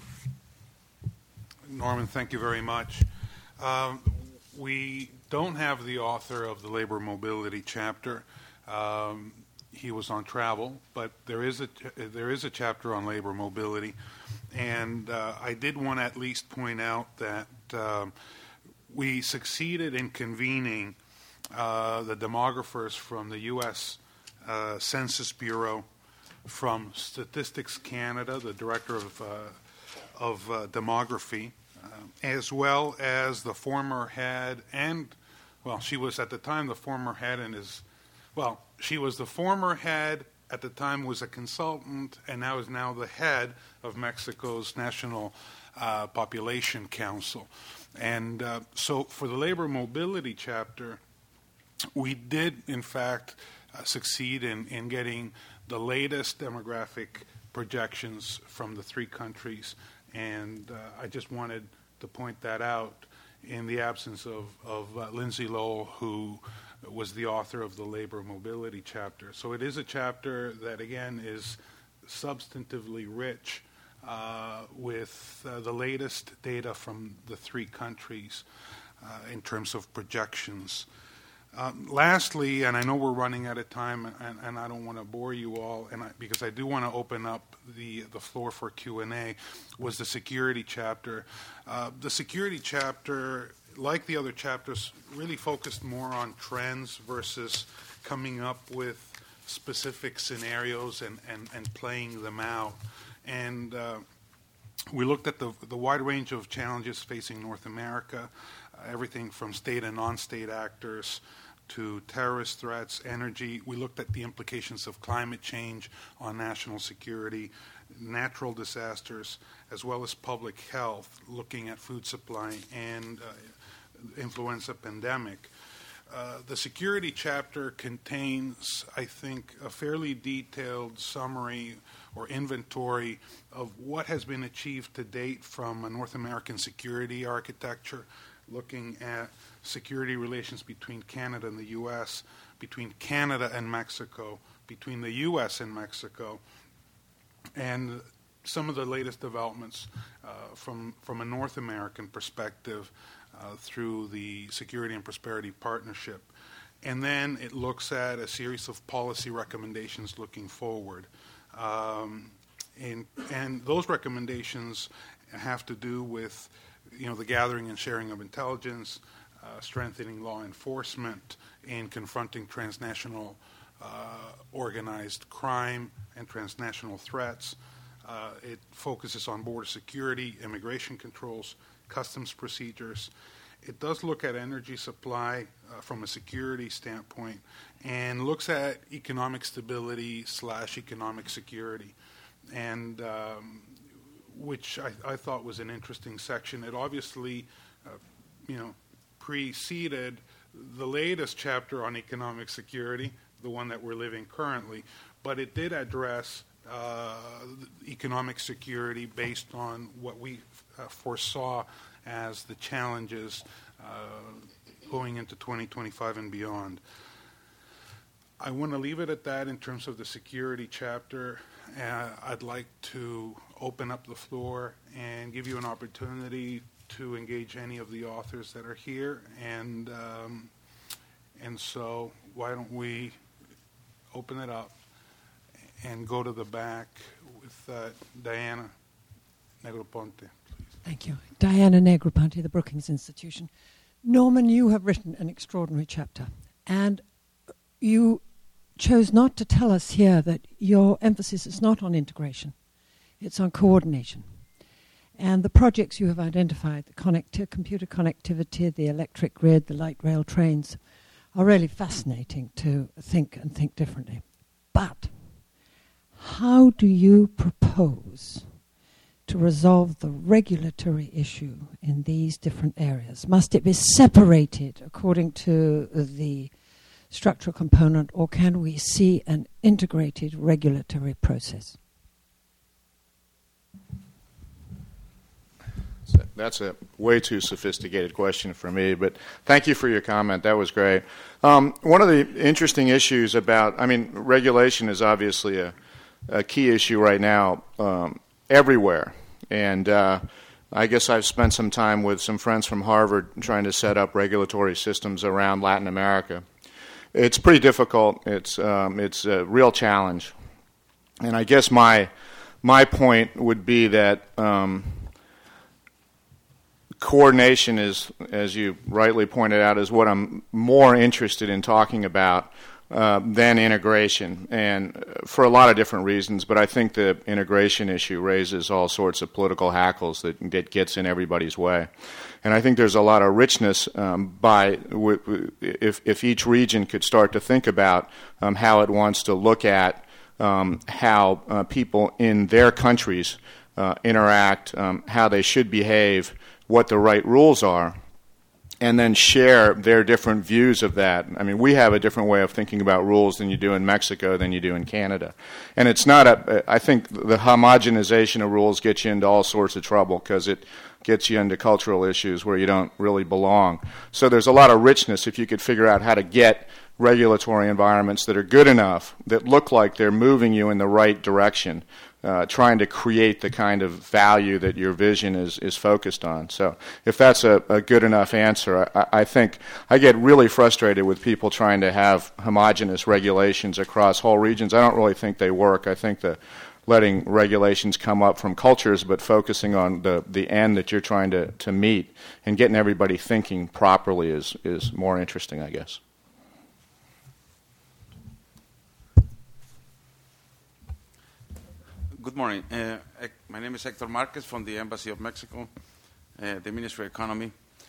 Norman, thank you very much. Um, we don't have the author of the labor mobility chapter. Um, he was on travel, but there is a there is a chapter on labor mobility, and uh, I did want to at least point out that um, we succeeded in convening uh, the demographers from the U S uh, Census Bureau, from Statistics Canada, the director of uh, of uh, demography, uh, as well as the former head and well, she was at the time the former head and is, well, she was the former head, at the time was a consultant, and now is now the head of Mexico's National uh, Population Council. And uh, so for the labor mobility chapter, we did, in fact, uh, succeed in, in getting the latest demographic projections from the three countries. And uh, I just wanted to point that out in the absence of, of uh, Lindsay Lowell, who was the author of the labor mobility chapter. So it is a chapter that, again, is substantively rich uh, with uh, the latest data from the three countries uh, in terms of projections. Um, lastly, and I know we're running out of time, and, and I don't want to bore you all, and I, because I do want to open up the the floor for Q and A, was the security chapter. Uh, the security chapter, like the other chapters, really focused more on trends versus coming up with specific scenarios and, and, and playing them out. And uh, we looked at the, the wide range of challenges facing North America, uh, everything from state and non-state actors to terrorist threats, energy. We looked at the implications of climate change on national security, natural disasters, as well as public health, looking at food supply and uh, influenza pandemic. Uh, the security chapter contains, I think, a fairly detailed summary or inventory of what has been achieved to date from a North American security architecture, looking at security relations between Canada and the U S, between Canada and Mexico, between the U S and Mexico, and some of the latest developments uh, from, from a North American perspective uh, through the Security and Prosperity Partnership. And then it looks at a series of policy recommendations looking forward. Um, and, and those recommendations have to do with, you know, the gathering and sharing of intelligence, uh, strengthening law enforcement, and confronting transnational uh, organized crime and transnational threats. Uh, it focuses on border security, immigration controls, customs procedures. It does look at energy supply uh, from a security standpoint and looks at economic stability slash economic security, and um, which I, I thought was an interesting section. It obviously, uh, you know, preceded the latest chapter on economic security, the one that we're living currently, but it did address uh, economic security based on what we uh, foresaw as the challenges uh, going into twenty twenty-five and beyond. I want to leave it at that in terms of the security chapter. Uh, I'd like to open up the floor and give you an opportunity to engage any of the authors that are here. And, um, and so why don't we open it up and go to the back with uh, Diana Negroponte. Thank you. Diana Negroponte, the Brookings Institution. Norman, you have written an extraordinary chapter, and you chose not to tell us here that your emphasis is not on integration, it's on coordination. And the projects you have identified, the connecti- computer connectivity, the electric grid, the light rail trains, are really fascinating to think and think differently. But how do you propose to resolve the regulatory issue in these different areas? Must it be separated according to the structural component, or can we see an integrated regulatory process? That's a way too sophisticated question for me, but thank you for your comment. That was great. Um, one of the interesting issues about, I mean, regulation is obviously a, a key issue right now um, everywhere. And uh, I guess I've spent some time with some friends from Harvard trying to set up regulatory systems around Latin America. It's pretty difficult. It's um, it's a real challenge. And I guess my my point would be that um, coordination is, as you rightly pointed out, is what I'm more interested in talking about uh, than integration, and for a lot of different reasons. But I think the integration issue raises all sorts of political hackles that, that gets in everybody's way. And I think there's a lot of richness um, by w- w- if, if each region could start to think about um, how it wants to look at um, how uh, people in their countries uh, interact, um, how they should behave, what the right rules are, and then share their different views of that. I mean, we have a different way of thinking about rules than you do in Mexico, than you do in Canada. And it's not a, I think the homogenization of rules gets you into all sorts of trouble because it gets you into cultural issues where you don't really belong. So there's a lot of richness if you could figure out how to get regulatory environments that are good enough, that look like they're moving you in the right direction, Uh, trying to create the kind of value that your vision is, is focused on. So if that's a, a good enough answer, I, I think I get really frustrated with people trying to have homogeneous regulations across whole regions. I don't really think they work. I think the letting regulations come up from cultures but focusing on the, the end that you're trying to, to meet and getting everybody thinking properly is, is more interesting, I guess. Good morning. Uh, my name is Hector Marquez from the Embassy of Mexico, uh, the Ministry of Economy.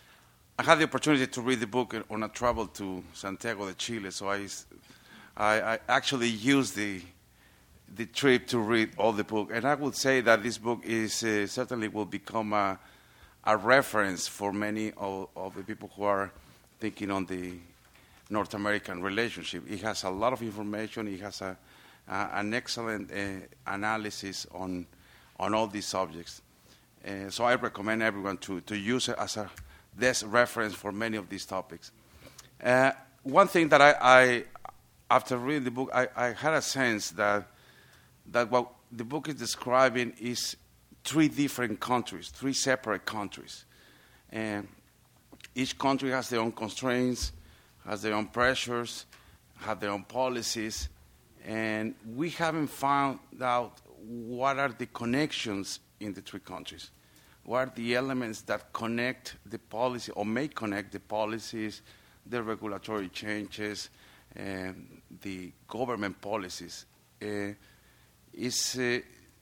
I had the opportunity to read the book on a travel to Santiago de Chile, so I, I, I actually used the, the trip to read all the book. And I would say that this book is uh, certainly will become a, a reference for many of, of the people who are thinking on the North American relationship. It has a lot of information. It has a Uh, an excellent uh, analysis on on all these subjects. Uh, so I recommend everyone to, to use it as a this reference for many of these topics. Uh, one thing that I, I, after reading the book, I, I had a sense that that what the book is describing is three different countries, three separate countries. And each country has their own constraints, has their own pressures, have their own policies. And we haven't found out what are the connections in the three countries. What are the elements that connect the policy or may connect the policies, the regulatory changes, and the government policies. Uh, is uh,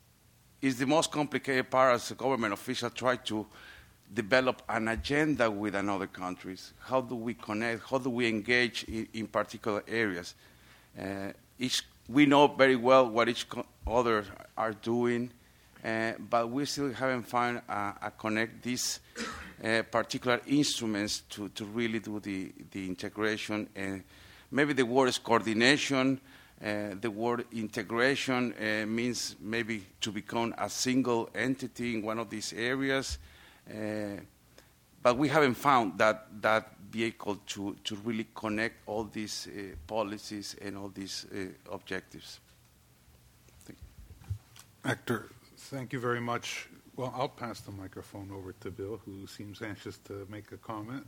is the most complicated part as a government official try to develop an agenda with another countries. How do we connect? How do we engage in, in particular areas? Uh, each We know very well what each co- other are doing, uh, but we still haven't found a, a connect these uh, particular instruments to, to really do the, the integration. And maybe the word is coordination. Uh, the word integration uh, means maybe to become a single entity in one of these areas. Uh, but we haven't found that, that vehicle to, to really connect all these uh, policies and all these uh, objectives. Thank you. Hector, thank you very much. Well, I'll pass the microphone over to Bill, who seems anxious to make a comment.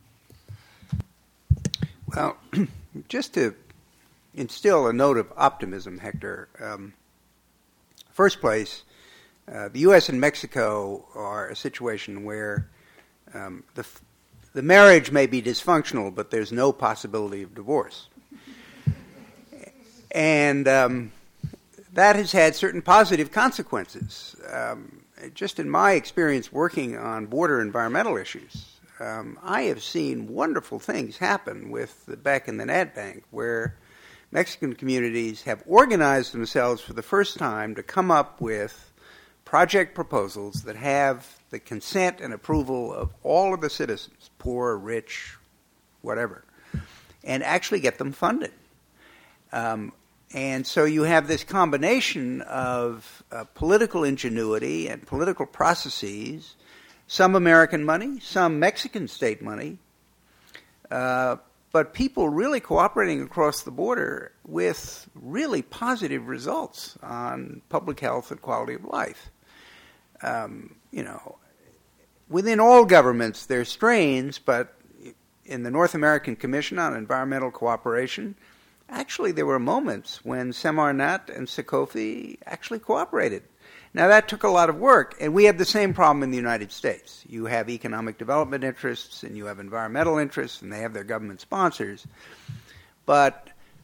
Well, just to instill a note of optimism, Hector, um, first place, uh, the U S and Mexico are a situation where um, the f- The marriage may be dysfunctional, but there's no possibility of divorce. And um, that has had certain positive consequences. Um, just in my experience working on border environmental issues, um, I have seen wonderful things happen with the B E C and the NADBank, where Mexican communities have organized themselves for the first time to come up with project proposals that have the consent and approval of all of the citizens, poor, rich, whatever, and actually get them funded. Um, and so you have this combination of uh, political ingenuity and political processes, some American money, some Mexican state money, uh, but people really cooperating across the border with really positive results on public health and quality of life. Um, you know, within all governments there are strains, but in the North American Commission on Environmental Cooperation, actually there were moments when Semarnat and Secofi actually cooperated. Now that took a lot of work, and we have the same problem in the United States. You have economic development interests, and you have environmental interests, and they have their government sponsors. But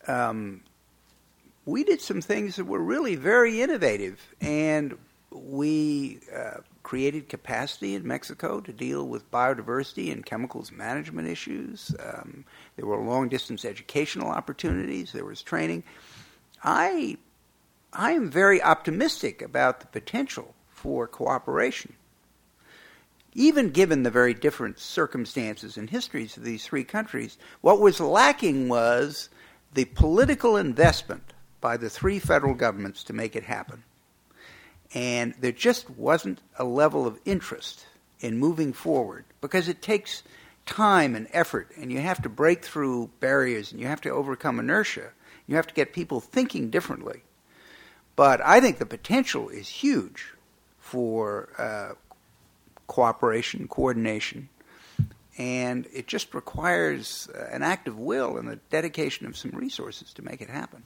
um, we did some things that were really very innovative, and we uh, created capacity in Mexico to deal with biodiversity and chemicals management issues. Um, there were long-distance educational opportunities. There was training. I, I am very optimistic about the potential for cooperation, even given the very different circumstances and histories of these three countries. What was lacking was the political investment by the three federal governments to make it happen. And there just wasn't a level of interest in moving forward, because it takes time and effort, and you have to break through barriers, and you have to overcome inertia. You have to get people thinking differently. But I think the potential is huge for uh, cooperation, coordination, and it just requires uh, an act of will and the dedication of some resources to make it happen.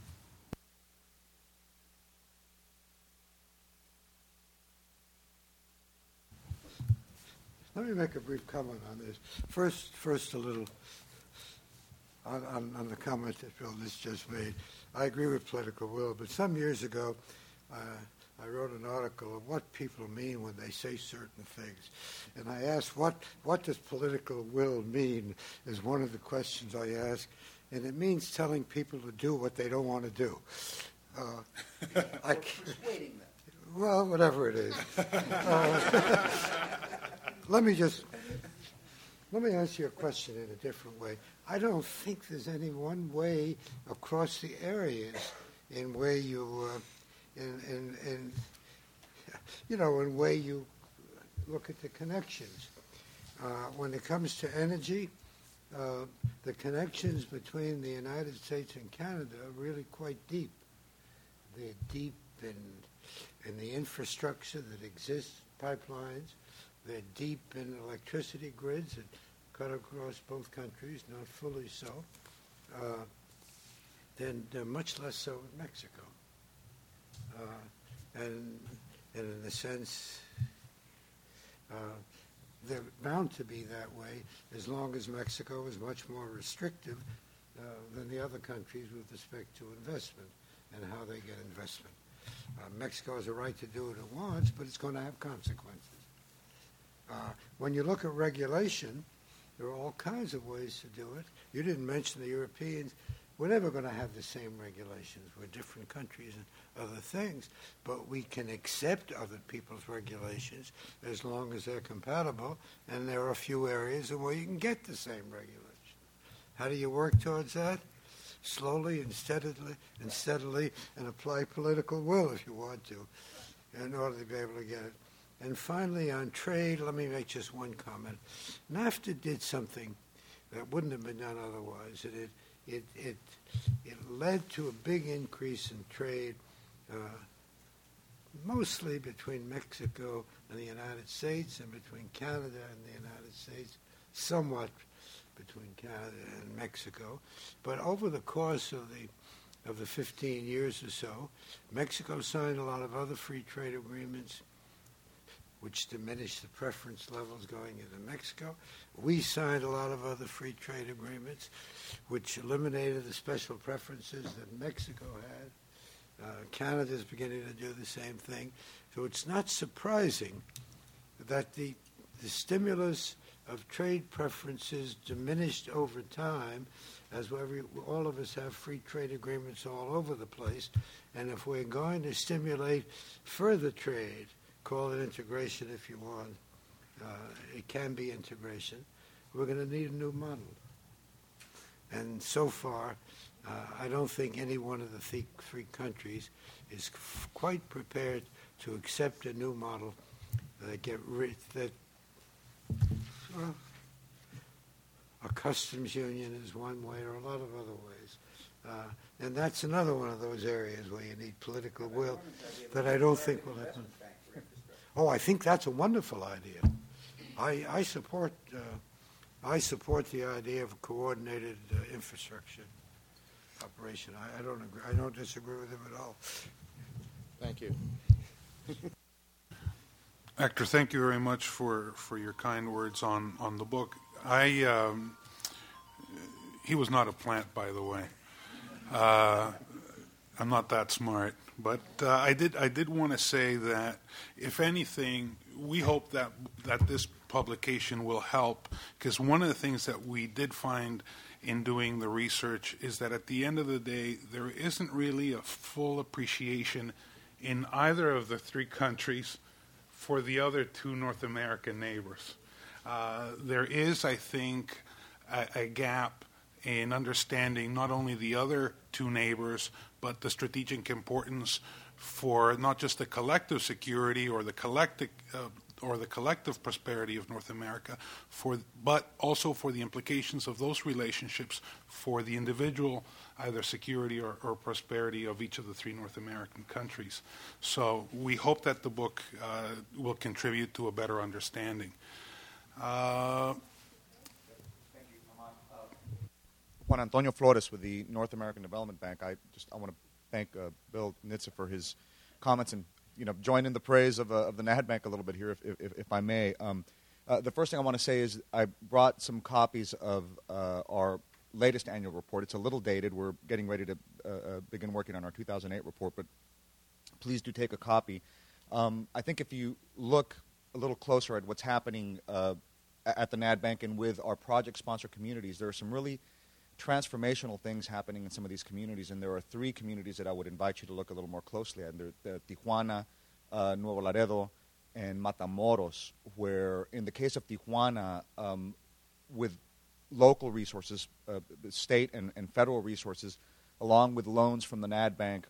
Let me make a brief comment on this. First, first a little on, on, on the comment that Bill Nitz just made. I agree with political will, but some years ago, uh, I wrote an article of what people mean when they say certain things. And I asked, what, what does political will mean, is one of the questions I ask. And it means telling people to do what they don't want to do. Uh, I, Persuading them. Well, whatever it is. Uh, let me just, let me answer your question in a different way. I don't think there's any one way across the areas in way you, uh, in, in, in, you know, in way you look at the connections. Uh, when it comes to energy, uh, the connections between the United States and Canada are really quite deep. They're deep in, in the infrastructure that exists, pipelines. They're deep in electricity grids that cut across both countries, not fully so. Uh, then they're much less so in Mexico. Uh, and, and in a sense, uh, they're bound to be that way as long as Mexico is much more restrictive uh, than the other countries with respect to investment and how they get investment. Uh, Mexico has a right to do what it wants, but it's going to have consequences. Uh, when you look at regulation, there are all kinds of ways to do it. You didn't mention the Europeans. We're never going to have the same regulations. We're different countries and other things, but we can accept other people's regulations as long as they're compatible, and there are a few areas where you can get the same regulation. How do you work towards that? Slowly and steadily, and steadily, and apply political will if you want to, in order to be able to get it. And finally, on trade, let me make just one comment. NAFTA did something that wouldn't have been done otherwise. It it it it led to a big increase in trade, uh, mostly between Mexico and the United States, and between Canada and the United States, somewhat between Canada and Mexico. But over the course of the of the fifteen years or so, Mexico signed a lot of other free trade agreements, which diminished the preference levels going into Mexico. We signed a lot of other free trade agreements, which eliminated the special preferences that Mexico had. Uh, Canada is beginning to do the same thing. So it's not surprising that the, the stimulus of trade preferences diminished over time, as every, all of us have free trade agreements all over the place. And if we're going to stimulate further trade, call it integration if you want, uh, it can be integration, we're going to need a new model. And so far, uh, I don't think any one of the th- three countries is f- quite prepared to accept a new model that get rid that well, a customs union is one way, or a lot of other ways. Uh, and that's another one of those areas where you need political will that I don't think will happen. Oh, I think that's a wonderful idea. I, I support uh, I support the idea of a coordinated uh, infrastructure operation. I, I don't agree. I don't disagree with him at all. Thank you. Hector, thank you very much for, for your kind words on, on the book. I um, he was not a plant, by the way. Uh, I'm not that smart, but uh, I did. I did want to say that, if anything, we hope that that this publication will help, because one of the things that we did find in doing the research is that at the end of the day, there isn't really a full appreciation in either of the three countries for the other two North American neighbors. Uh, there is, I think, a, a gap in understanding not only the other two neighbors, but the strategic importance for not just the collective security or the collective uh, or the collective prosperity of North America, for but also for the implications of those relationships for the individual either security or, or prosperity of each of the three North American countries. So we hope that the book uh, will contribute to a better understanding. Uh, Juan Antonio Flores with the North American Development Bank. I just I want to thank uh, Bill Nitze for his comments and you know join in the praise of, uh, of the N A D Bank a little bit here, if if, if I may. Um, uh, the first thing I want to say is I brought some copies of uh, our latest annual report. It's a little dated. We're getting ready to uh, uh, begin working on our two thousand eight report, but please do take a copy. Um, I think if you look a little closer at what's happening uh, at the N A D Bank and with our project sponsor communities, there are some really transformational things happening in some of these communities, and there are three communities that I would invite you to look a little more closely at. They're, they're Tijuana, uh, Nuevo Laredo, and Matamoros, where in the case of Tijuana, um, with local resources, uh, state and, and federal resources, along with loans from the N A D Bank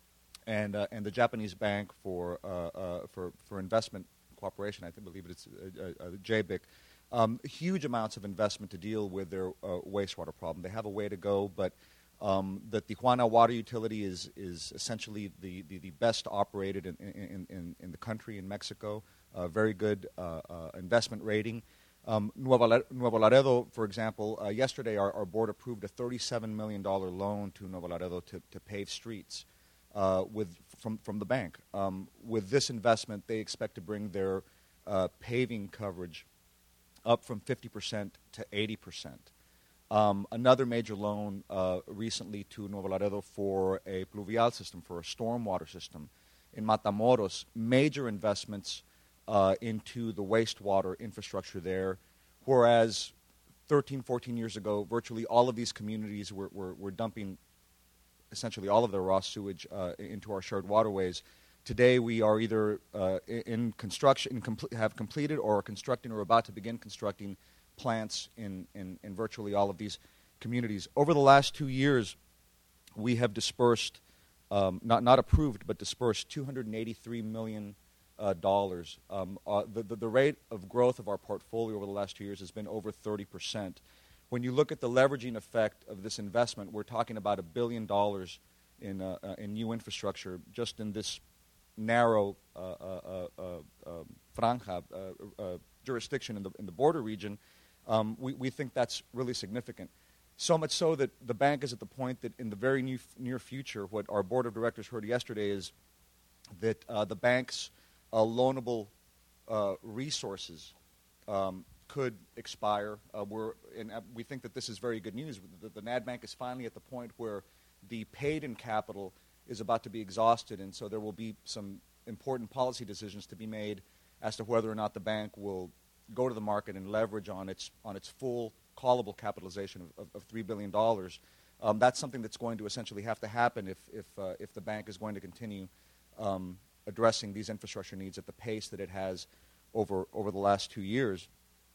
and uh, and the Japanese Bank for uh, uh, for for investment cooperation, I think, believe it's uh, uh, J B I C. Um, huge amounts of investment to deal with their uh, wastewater problem. They have a way to go, but um, the Tijuana water utility is is essentially the, the, the best operated in, in, in, in the country, in Mexico. Uh, very good uh, uh, investment rating. Um, Nuevo, Nuevo Laredo, for example, uh, yesterday our, our board approved a thirty-seven million dollars loan to Nuevo Laredo to, to pave streets uh, with from, from the bank. Um, with this investment, they expect to bring their uh, paving coverage up from fifty percent to eighty percent. Um, another major loan uh, recently to Nuevo Laredo for a pluvial system, for a stormwater system. In Matamoros, major investments uh, into the wastewater infrastructure there, whereas thirteen, fourteen years ago, virtually all of these communities were, were, were dumping essentially all of their raw sewage uh, into our shared waterways. Today, we are either uh, in construction, in have completed or are constructing or about to begin constructing plants in, in, in virtually all of these communities. Over the last two years, we have dispersed, um, not, not approved, but dispersed two hundred eighty-three million dollars. Uh, um, uh, the, the, the rate of growth of our portfolio over the last two years has been over thirty percent. When you look at the leveraging effect of this investment, we're talking about a billion dollars in, uh, uh, in new infrastructure just in this narrow uh, uh, uh, uh, franja uh, uh, jurisdiction in the in the border region. Um, we we think that's really significant. So much so that the bank is at the point that in the very near, near future, what our board of directors heard yesterday is that uh, the bank's uh, loanable uh, resources um, could expire. Uh, we're and uh, we think that this is very good news. The, the N A D Bank is finally at the point where the paid-in capital is about to be exhausted, and so there will be some important policy decisions to be made as to whether or not the bank will go to the market and leverage on its on its full callable capitalization of, of, of three billion dollars. Um, that's something that's going to essentially have to happen if if uh, if the bank is going to continue um, addressing these infrastructure needs at the pace that it has over over the last two years.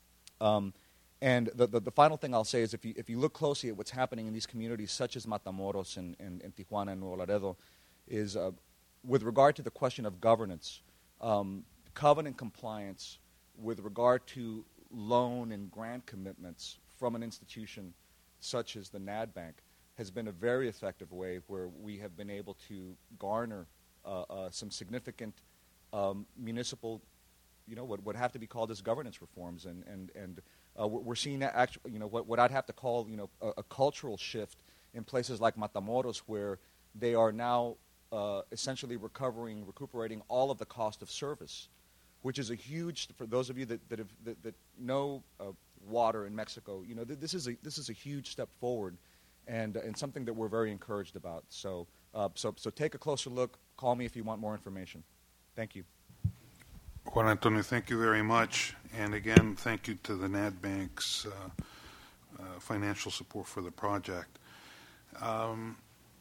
Um, And the, the, the final thing I'll say is if you, if you look closely at what's happening in these communities such as Matamoros and, and, and Tijuana and Nuevo Laredo is uh, with regard to the question of governance, um, covenant compliance with regard to loan and grant commitments from an institution such as the N A D Bank has been a very effective way where we have been able to garner uh, uh, some significant um, municipal, you know, what would have to be called as governance reforms, and and and uh, we're, we're seeing that actually, you know, what what I'd have to call, you know, a, a cultural shift in places like Matamoros, where they are now uh, essentially recovering, recuperating all of the cost of service, which is a huge, for those of you that that, have, that, that know uh, water in Mexico, you know, th- this is a this is a huge step forward, and and something that we're very encouraged about. So uh, so so take a closer look. Call me if you want more information. Thank you. Juan Antonio, thank you very much. And again, thank you to the N A D Bank's uh, uh, financial support for the project. Um,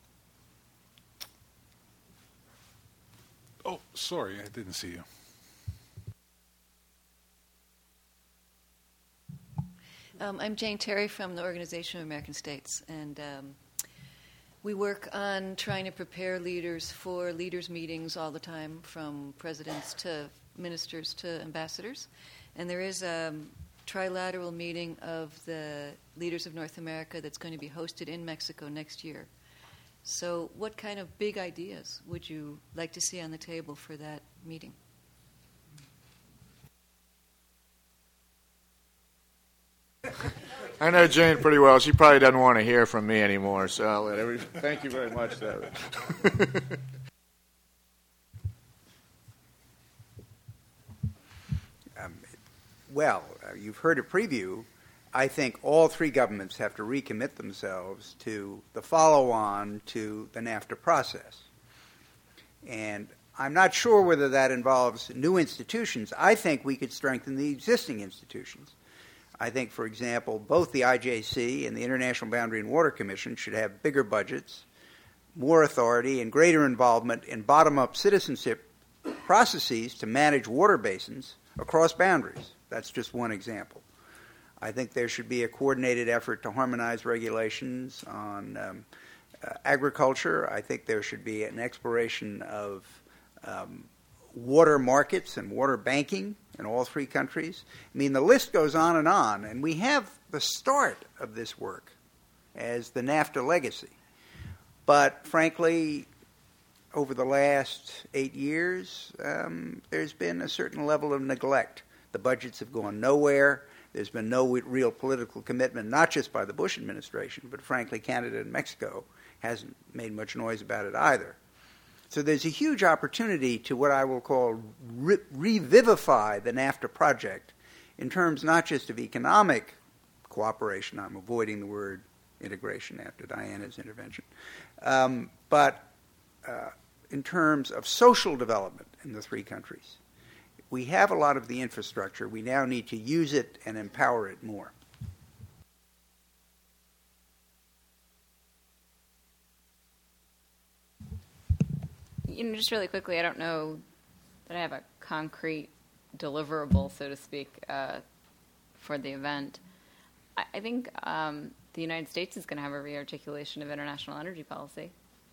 oh, sorry, I didn't see you. Um, I'm Jane Terry from the Organization of American States, and um, we work on trying to prepare leaders for leaders' meetings all the time, from presidents to ministers to ambassadors. And there is a trilateral meeting of the leaders of North America that's going to be hosted in Mexico next year. So what kind of big ideas would you like to see on the table for that meeting? I know Jane pretty well. She probably doesn't want to hear from me anymore, so I'll let every. Thank you very much, David. um, well, uh, you've heard a preview. I think all three governments have to recommit themselves to the follow-on to the NAFTA process. And I'm not sure whether that involves new institutions. I think we could strengthen the existing institutions. I think, for example, both the I J C and the International Boundary and Water Commission should have bigger budgets, more authority, and greater involvement in bottom-up citizenship processes to manage water basins across boundaries. That's just one example. I think there should be a coordinated effort to harmonize regulations on um, uh, agriculture. I think there should be an exploration of um, water markets and water banking in all three countries. I mean, the list goes on and on, and we have the start of this work as the NAFTA legacy. But frankly, over the last eight years, um, there's been a certain level of neglect. The budgets have gone nowhere. There's been no real political commitment, not just by the Bush administration, but frankly, Canada and Mexico hasn't made much noise about it either. So there's a huge opportunity to what I will call re- revivify the NAFTA project in terms not just of economic cooperation. I'm avoiding the word integration after Diana's intervention. Um, but uh, in terms of social development in the three countries. We have a lot of the infrastructure. We now need to use it and empower it more. You know, just really quickly, I don't know that I have a concrete deliverable, so to speak, uh, for the event. I, I think um, the United States is going to have a re-articulation of international energy policy.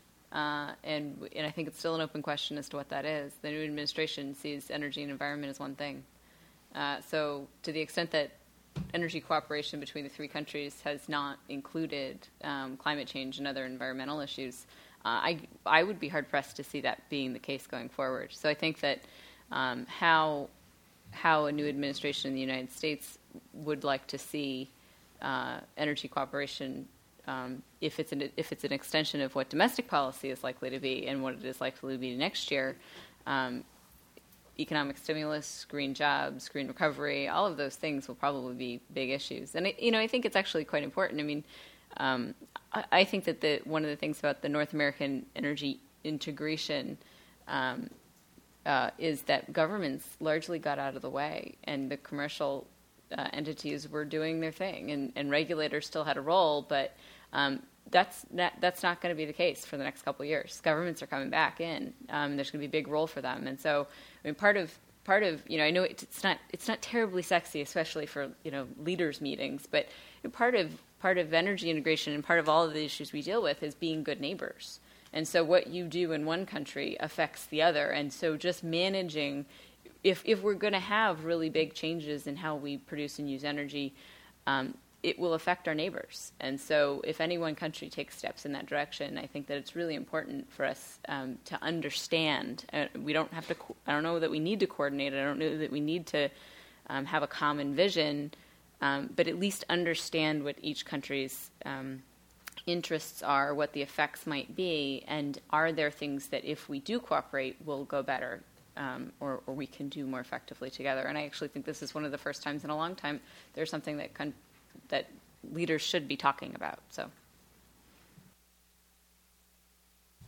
Uh, and, and I think it's still an open question as to what that is. The new administration sees energy and environment as one thing. Uh, so to the extent that energy cooperation between the three countries has not included um, climate change and other environmental issues, uh, I, I would be hard-pressed to see that being the case going forward. So I think that um, how, how a new administration in the United States would like to see uh, energy cooperation Um, if it's an if it's an extension of what domestic policy is likely to be and what it is likely to be next year, um, economic stimulus, green jobs, green recovery, all of those things will probably be big issues. And it, you know, I think it's actually quite important. I mean, um, I, I think that the one of the things about the North American energy integration um, uh, is that governments largely got out of the way, and the commercial uh, entities were doing their thing, and, and regulators still had a role, but Um, that's not, that's not going to be the case for the next couple of years. Governments are coming back in. Um, there's going to be a big role for them, and so I mean, part of part of you know I know it's not it's not terribly sexy, especially for you know leaders meetings, but part of part of energy integration and part of all of the issues we deal with is being good neighbors. And so what you do in one country affects the other, and so just managing, if if we're going to have really big changes in how we produce and use energy. Um, it will affect our neighbors. And so if any one country takes steps in that direction, I think that it's really important for us um, to understand. Uh, we don't have to, co- I don't know that we need to coordinate. I don't know that we need to um, have a common vision, um, but at least understand what each country's um, interests are, what the effects might be, and are there things that if we do cooperate will go better um, or, or we can do more effectively together. And I actually think this is one of the first times in a long time there's something that con- that leaders should be talking about. So,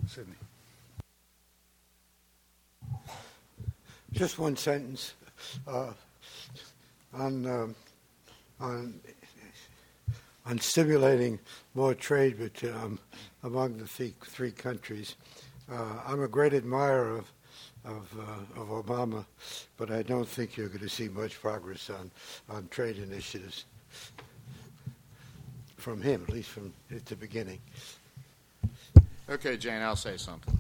Sidney. Just one sentence uh, on um, on on stimulating more trade between, um, among the three, three countries. Uh, I'm a great admirer of of, uh, of Obama, but I don't think you're going to see much progress on, on trade initiatives from him, at least from at the beginning. Okay, Jane, I'll say something.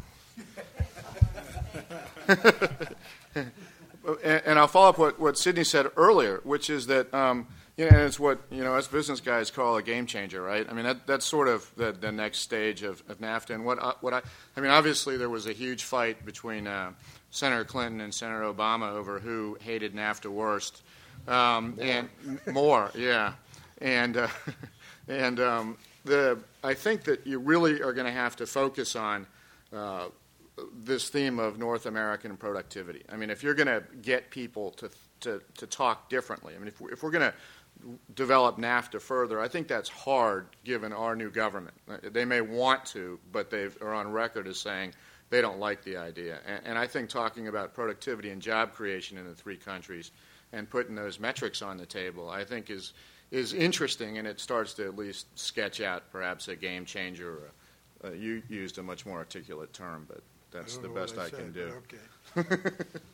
and, and I'll follow up what, what Sidney said earlier, which is that um, you know, and it's what you know us business guys call a game changer, right? I mean, that, that's sort of the, the next stage of, of NAFTA. And what, uh, what I, I mean, obviously there was a huge fight between uh, Senator Clinton and Senator Obama over who hated NAFTA worst, um, more. and more, yeah, and uh, and um, the I think that you really are going to have to focus on uh, this theme of North American productivity. I mean, if you're going to get people to to to talk differently, I mean, if we're, if we're going to develop NAFTA further, I think that's hard given our new government. They may want to, but they are on record as saying they don't like the idea. And, and I think talking about productivity and job creation in the three countries and putting those metrics on the table, I think is is interesting, and it starts to at least sketch out perhaps a game changer. Or a, uh, you used a much more articulate term, but that's the best I, I can do. Okay.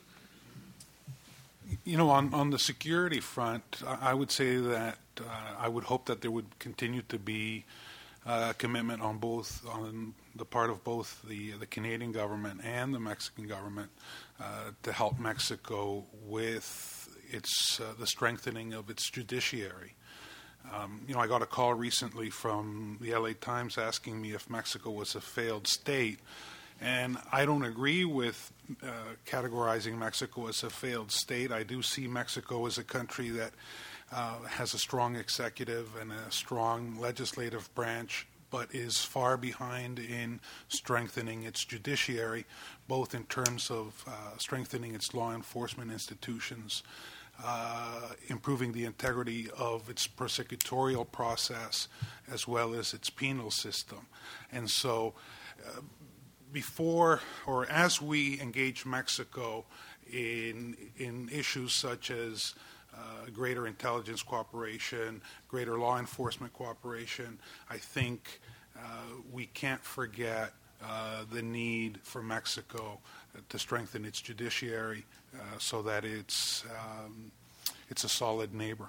You know, on, on the security front, I would say that uh, I would hope that there would continue to be uh, a commitment on both, on the part of both the the Canadian government and the Mexican government uh, to help Mexico with its uh, the strengthening of its judiciary. Um, you know, I got a call recently from the L A Times asking me if Mexico was a failed state. And I don't agree with uh, categorizing Mexico as a failed state. I do see Mexico as a country that uh, has a strong executive and a strong legislative branch, but is far behind in strengthening its judiciary, both in terms of uh, strengthening its law enforcement institutions, uh, improving the integrity of its prosecutorial process, as well as its penal system. And so uh, before or as we engage Mexico in in issues such as uh, greater intelligence cooperation, greater law enforcement cooperation, I think uh, we can't forget uh, the need for Mexico to strengthen its judiciary uh, so that it's um, it's a solid neighbor.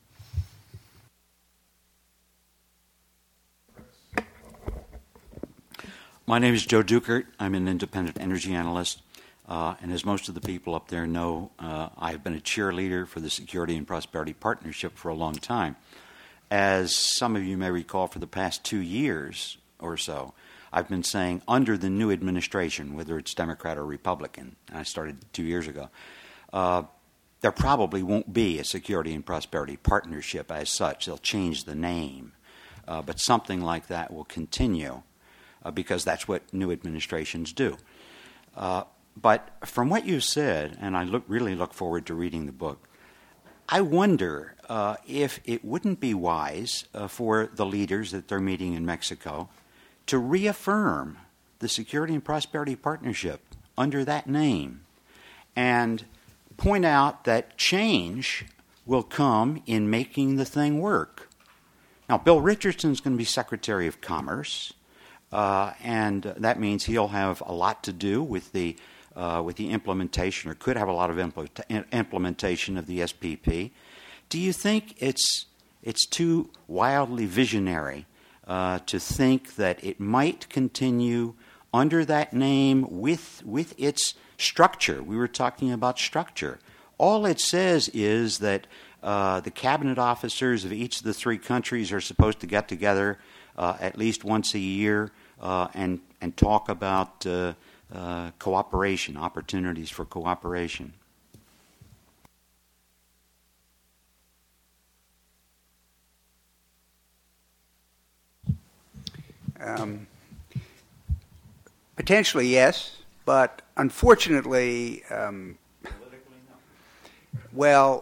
My name is Joe Dukert. I'm an independent energy analyst. Uh, and as most of the people up there know, uh, I've been a cheerleader for the Security and Prosperity Partnership for a long time. As some of you may recall, for the past two years or so, I've been saying under the new administration, whether it's Democrat or Republican, and I started two years ago, uh, there probably won't be a Security and Prosperity Partnership as such. They'll change the name. Uh, but something like that will continue. Uh, because that's what new administrations do. Uh, but from what you said, and I look, really look forward to reading the book, I wonder uh, if it wouldn't be wise uh, for the leaders that they're meeting in Mexico to reaffirm the Security and Prosperity Partnership under that name and point out that change will come in making the thing work. Now, Bill Richardson's going to be Secretary of Commerce. Uh, and that means he'll have a lot to do with the uh, with the implementation, or could have a lot of impl- implementation of the S P P. Do you think it's it's too wildly visionary uh, to think that it might continue under that name with with its structure? We were talking about structure. All it says is that uh, the cabinet officers of each of the three countries are supposed to get together Uh, at least once a year uh, and and talk about uh, uh, cooperation, opportunities for cooperation. Um, potentially, yes, but unfortunately, um, well,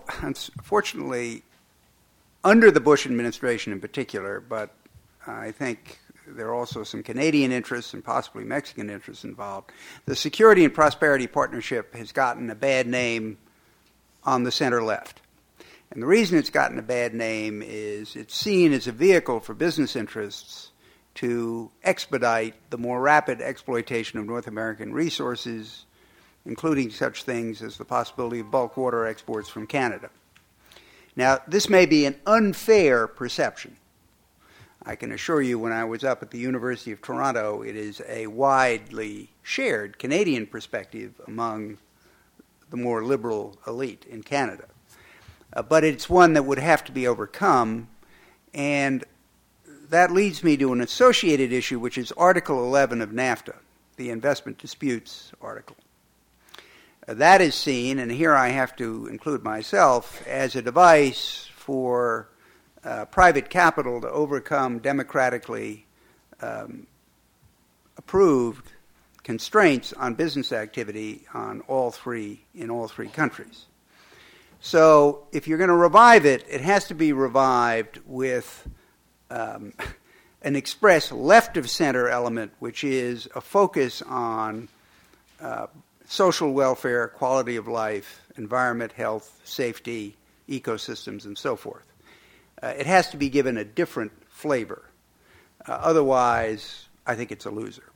unfortunately, under the Bush administration in particular, but I think there are also some Canadian interests and possibly Mexican interests involved. The Security and Prosperity Partnership has gotten a bad name on the center left. And the reason it's gotten a bad name is it's seen as a vehicle for business interests to expedite the more rapid exploitation of North American resources, including such things as the possibility of bulk water exports from Canada. Now, this may be an unfair perception. I can assure you when I was up at the University of Toronto, it is a widely shared Canadian perspective among the more liberal elite in Canada. Uh, but it's one that would have to be overcome, and that leads me to an associated issue, which is Article eleven of NAFTA, the investment disputes article. Uh, that is seen, and here I have to include myself, as a device for uh, private capital to overcome democratically um, approved constraints on business activity on all three in all three countries. So if you're going to revive it, it has to be revived with um, an express left-of-center element, which is a focus on uh, social welfare, quality of life, environment, health, safety, ecosystems, and so forth. Uh, it has to be given a different flavor. Uh, otherwise, I think it's a loser.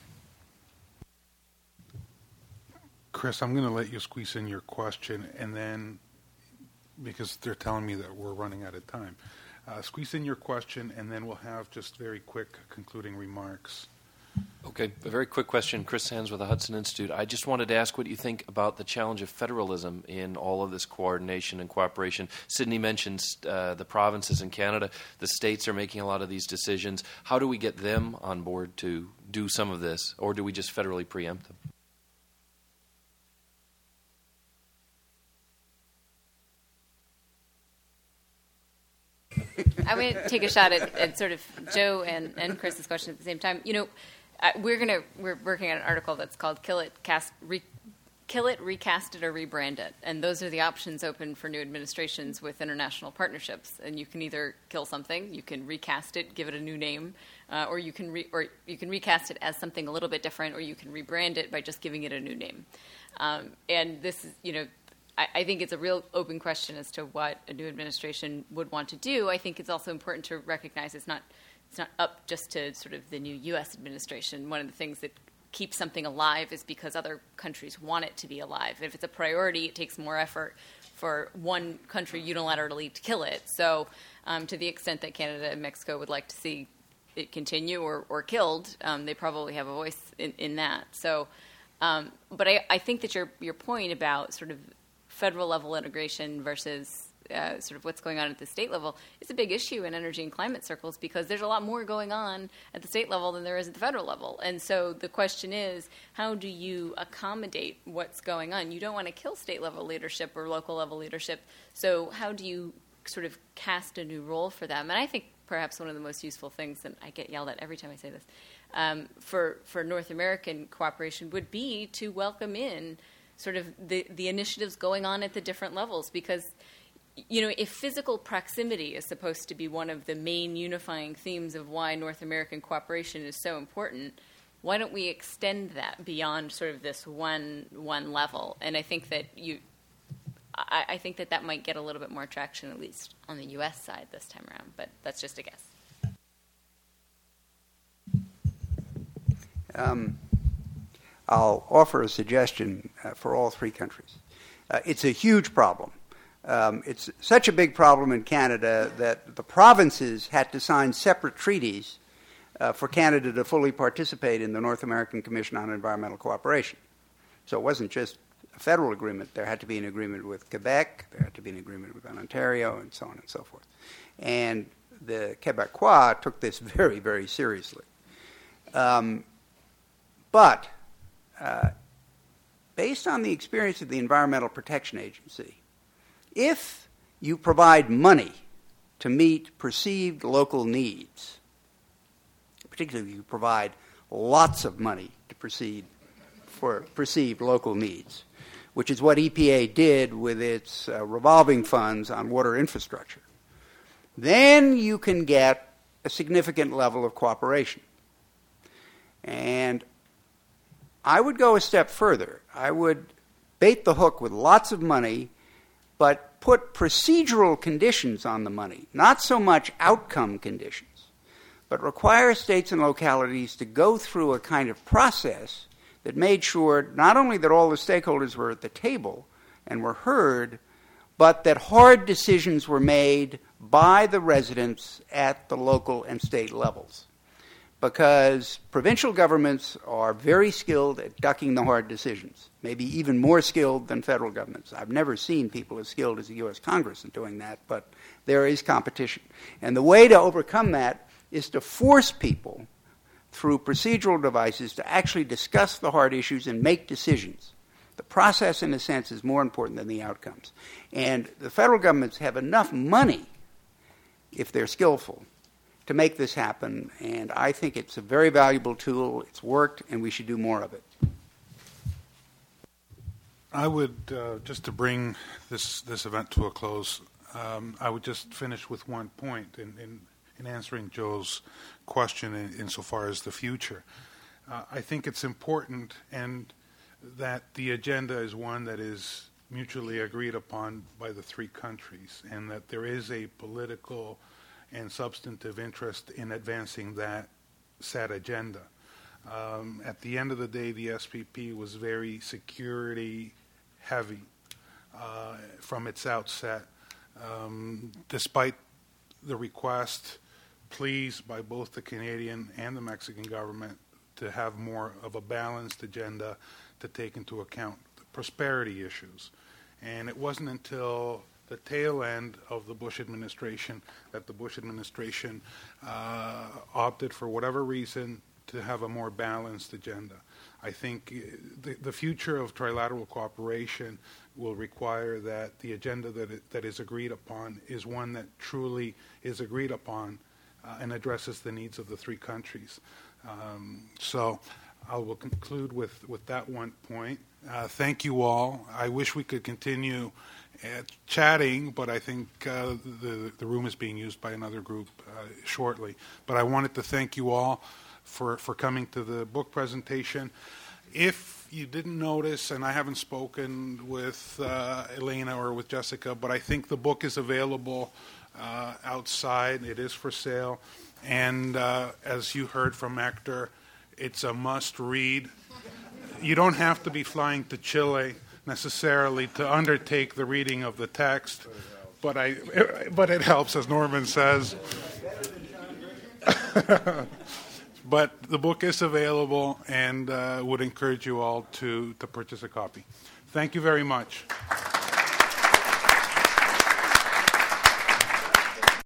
Chris, I'm going to let you squeeze in your question, and then, because they're telling me that we're running out of time, uh, squeeze in your question, and then we'll have just very quick concluding remarks. Okay, a very quick question. Chris Sands with the Hudson Institute. I just wanted to ask what you think about the challenge of federalism in all of this coordination and cooperation. Sydney mentions uh, the provinces in Canada. The states are making a lot of these decisions. How do we get them on board to do some of this, or do we just federally preempt them? I'm going to take a shot at, at sort of Joe and, and Chris's question at the same time. You know, uh, we're going to we're working on an article that's called "Kill It, Cast, Re, Kill It, Recast It, or Rebrand It," and those are the options open for new administrations with international partnerships. And you can either kill something, you can recast it, give it a new name, uh, or you can re, or you can recast it as something a little bit different, or you can rebrand it by just giving it a new name. Um, and this is, you know. I think it's a real open question as to what a new administration would want to do. I think it's also important to recognize it's not it's not up just to sort of the new U S administration. One of the things that keeps something alive is because other countries want it to be alive. If it's a priority, it takes more effort for one country unilaterally to kill it. So um, to the extent that Canada and Mexico would like to see it continue or, or killed, um, they probably have a voice in, in that. So, um, but I, I think that your your point about sort of federal level integration versus uh, sort of what's going on at the state level is a big issue in energy and climate circles, because there's a lot more going on at the state level than there is at the federal level. And so the question is, how do you accommodate what's going on? You don't want to kill state level leadership or local level leadership. So how do you sort of cast a new role for them? And I think perhaps one of the most useful things, and I get yelled at every time I say this, um, for, for North American cooperation would be to welcome in sort of the, the initiatives going on at the different levels, because, you know, if physical proximity is supposed to be one of the main unifying themes of why North American cooperation is so important, why don't we extend that beyond sort of this one one level? And I think that you, I, I think that that might get a little bit more traction, at least on the U S side this time around. But that's just a guess. Um. I'll offer a suggestion uh, for all three countries. Uh, it's a huge problem. Um, it's such a big problem in Canada that the provinces had to sign separate treaties uh, for Canada to fully participate in the North American Commission on Environmental Cooperation. So it wasn't just a federal agreement. There had to be an agreement with Quebec, there had to be an agreement with Ontario, and so on and so forth. And the Quebecois took this very, very seriously. Um, but Uh, based on the experience of the Environmental Protection Agency, if you provide money to meet perceived local needs, particularly if you provide lots of money to proceed for perceived local needs, which is what E P A did with its uh, revolving funds on water infrastructure, then you can get a significant level of cooperation. And I would go a step further. I would bait the hook with lots of money, but put procedural conditions on the money, not so much outcome conditions, but require states and localities to go through a kind of process that made sure not only that all the stakeholders were at the table and were heard, but that hard decisions were made by the residents at the local and state levels. Because provincial governments are very skilled at ducking the hard decisions, maybe even more skilled than federal governments. I've never seen people as skilled as the U S Congress in doing that, but there is competition. And the way to overcome that is to force people through procedural devices to actually discuss the hard issues and make decisions. The process, in a sense, is more important than the outcomes. And the federal governments have enough money, if they're skillful, to make this happen, and I think it's a very valuable tool. It's worked, and we should do more of it. I would, uh, just to bring this, this event to a close, um, I would just finish with one point in, in, in answering Joe's question in, insofar as the future. Uh, I think it's important and that the agenda is one that is mutually agreed upon by the three countries, and that there is a political and substantive interest in advancing that set agenda. Um, at the end of the day, the S P P was very security heavy uh, from its outset, um, despite the request, pleas by both the Canadian and the Mexican government to have more of a balanced agenda to take into account the prosperity issues. And it wasn't until the tail end of the Bush administration that the Bush administration uh, opted, for whatever reason, to have a more balanced agenda. I think the, the future of trilateral cooperation will require that the agenda that, it, that is agreed upon is one that truly is agreed upon uh, and addresses the needs of the three countries. Um, so I will conclude with, with that one point. Uh, thank you all. I wish we could continue uh, chatting, but I think uh, the, the room is being used by another group uh, shortly. But I wanted to thank you all for, for coming to the book presentation. If you didn't notice, and I haven't spoken with uh, Elena or with Jessica, but I think the book is available uh, outside. It is for sale. And uh, as you heard from Hector, it's a must-read. You don't have to be flying to Chile necessarily to undertake the reading of the text, but I, but it helps, as Norman says. But the book is available, and uh, would encourage you all to, to purchase a copy. Thank you very much.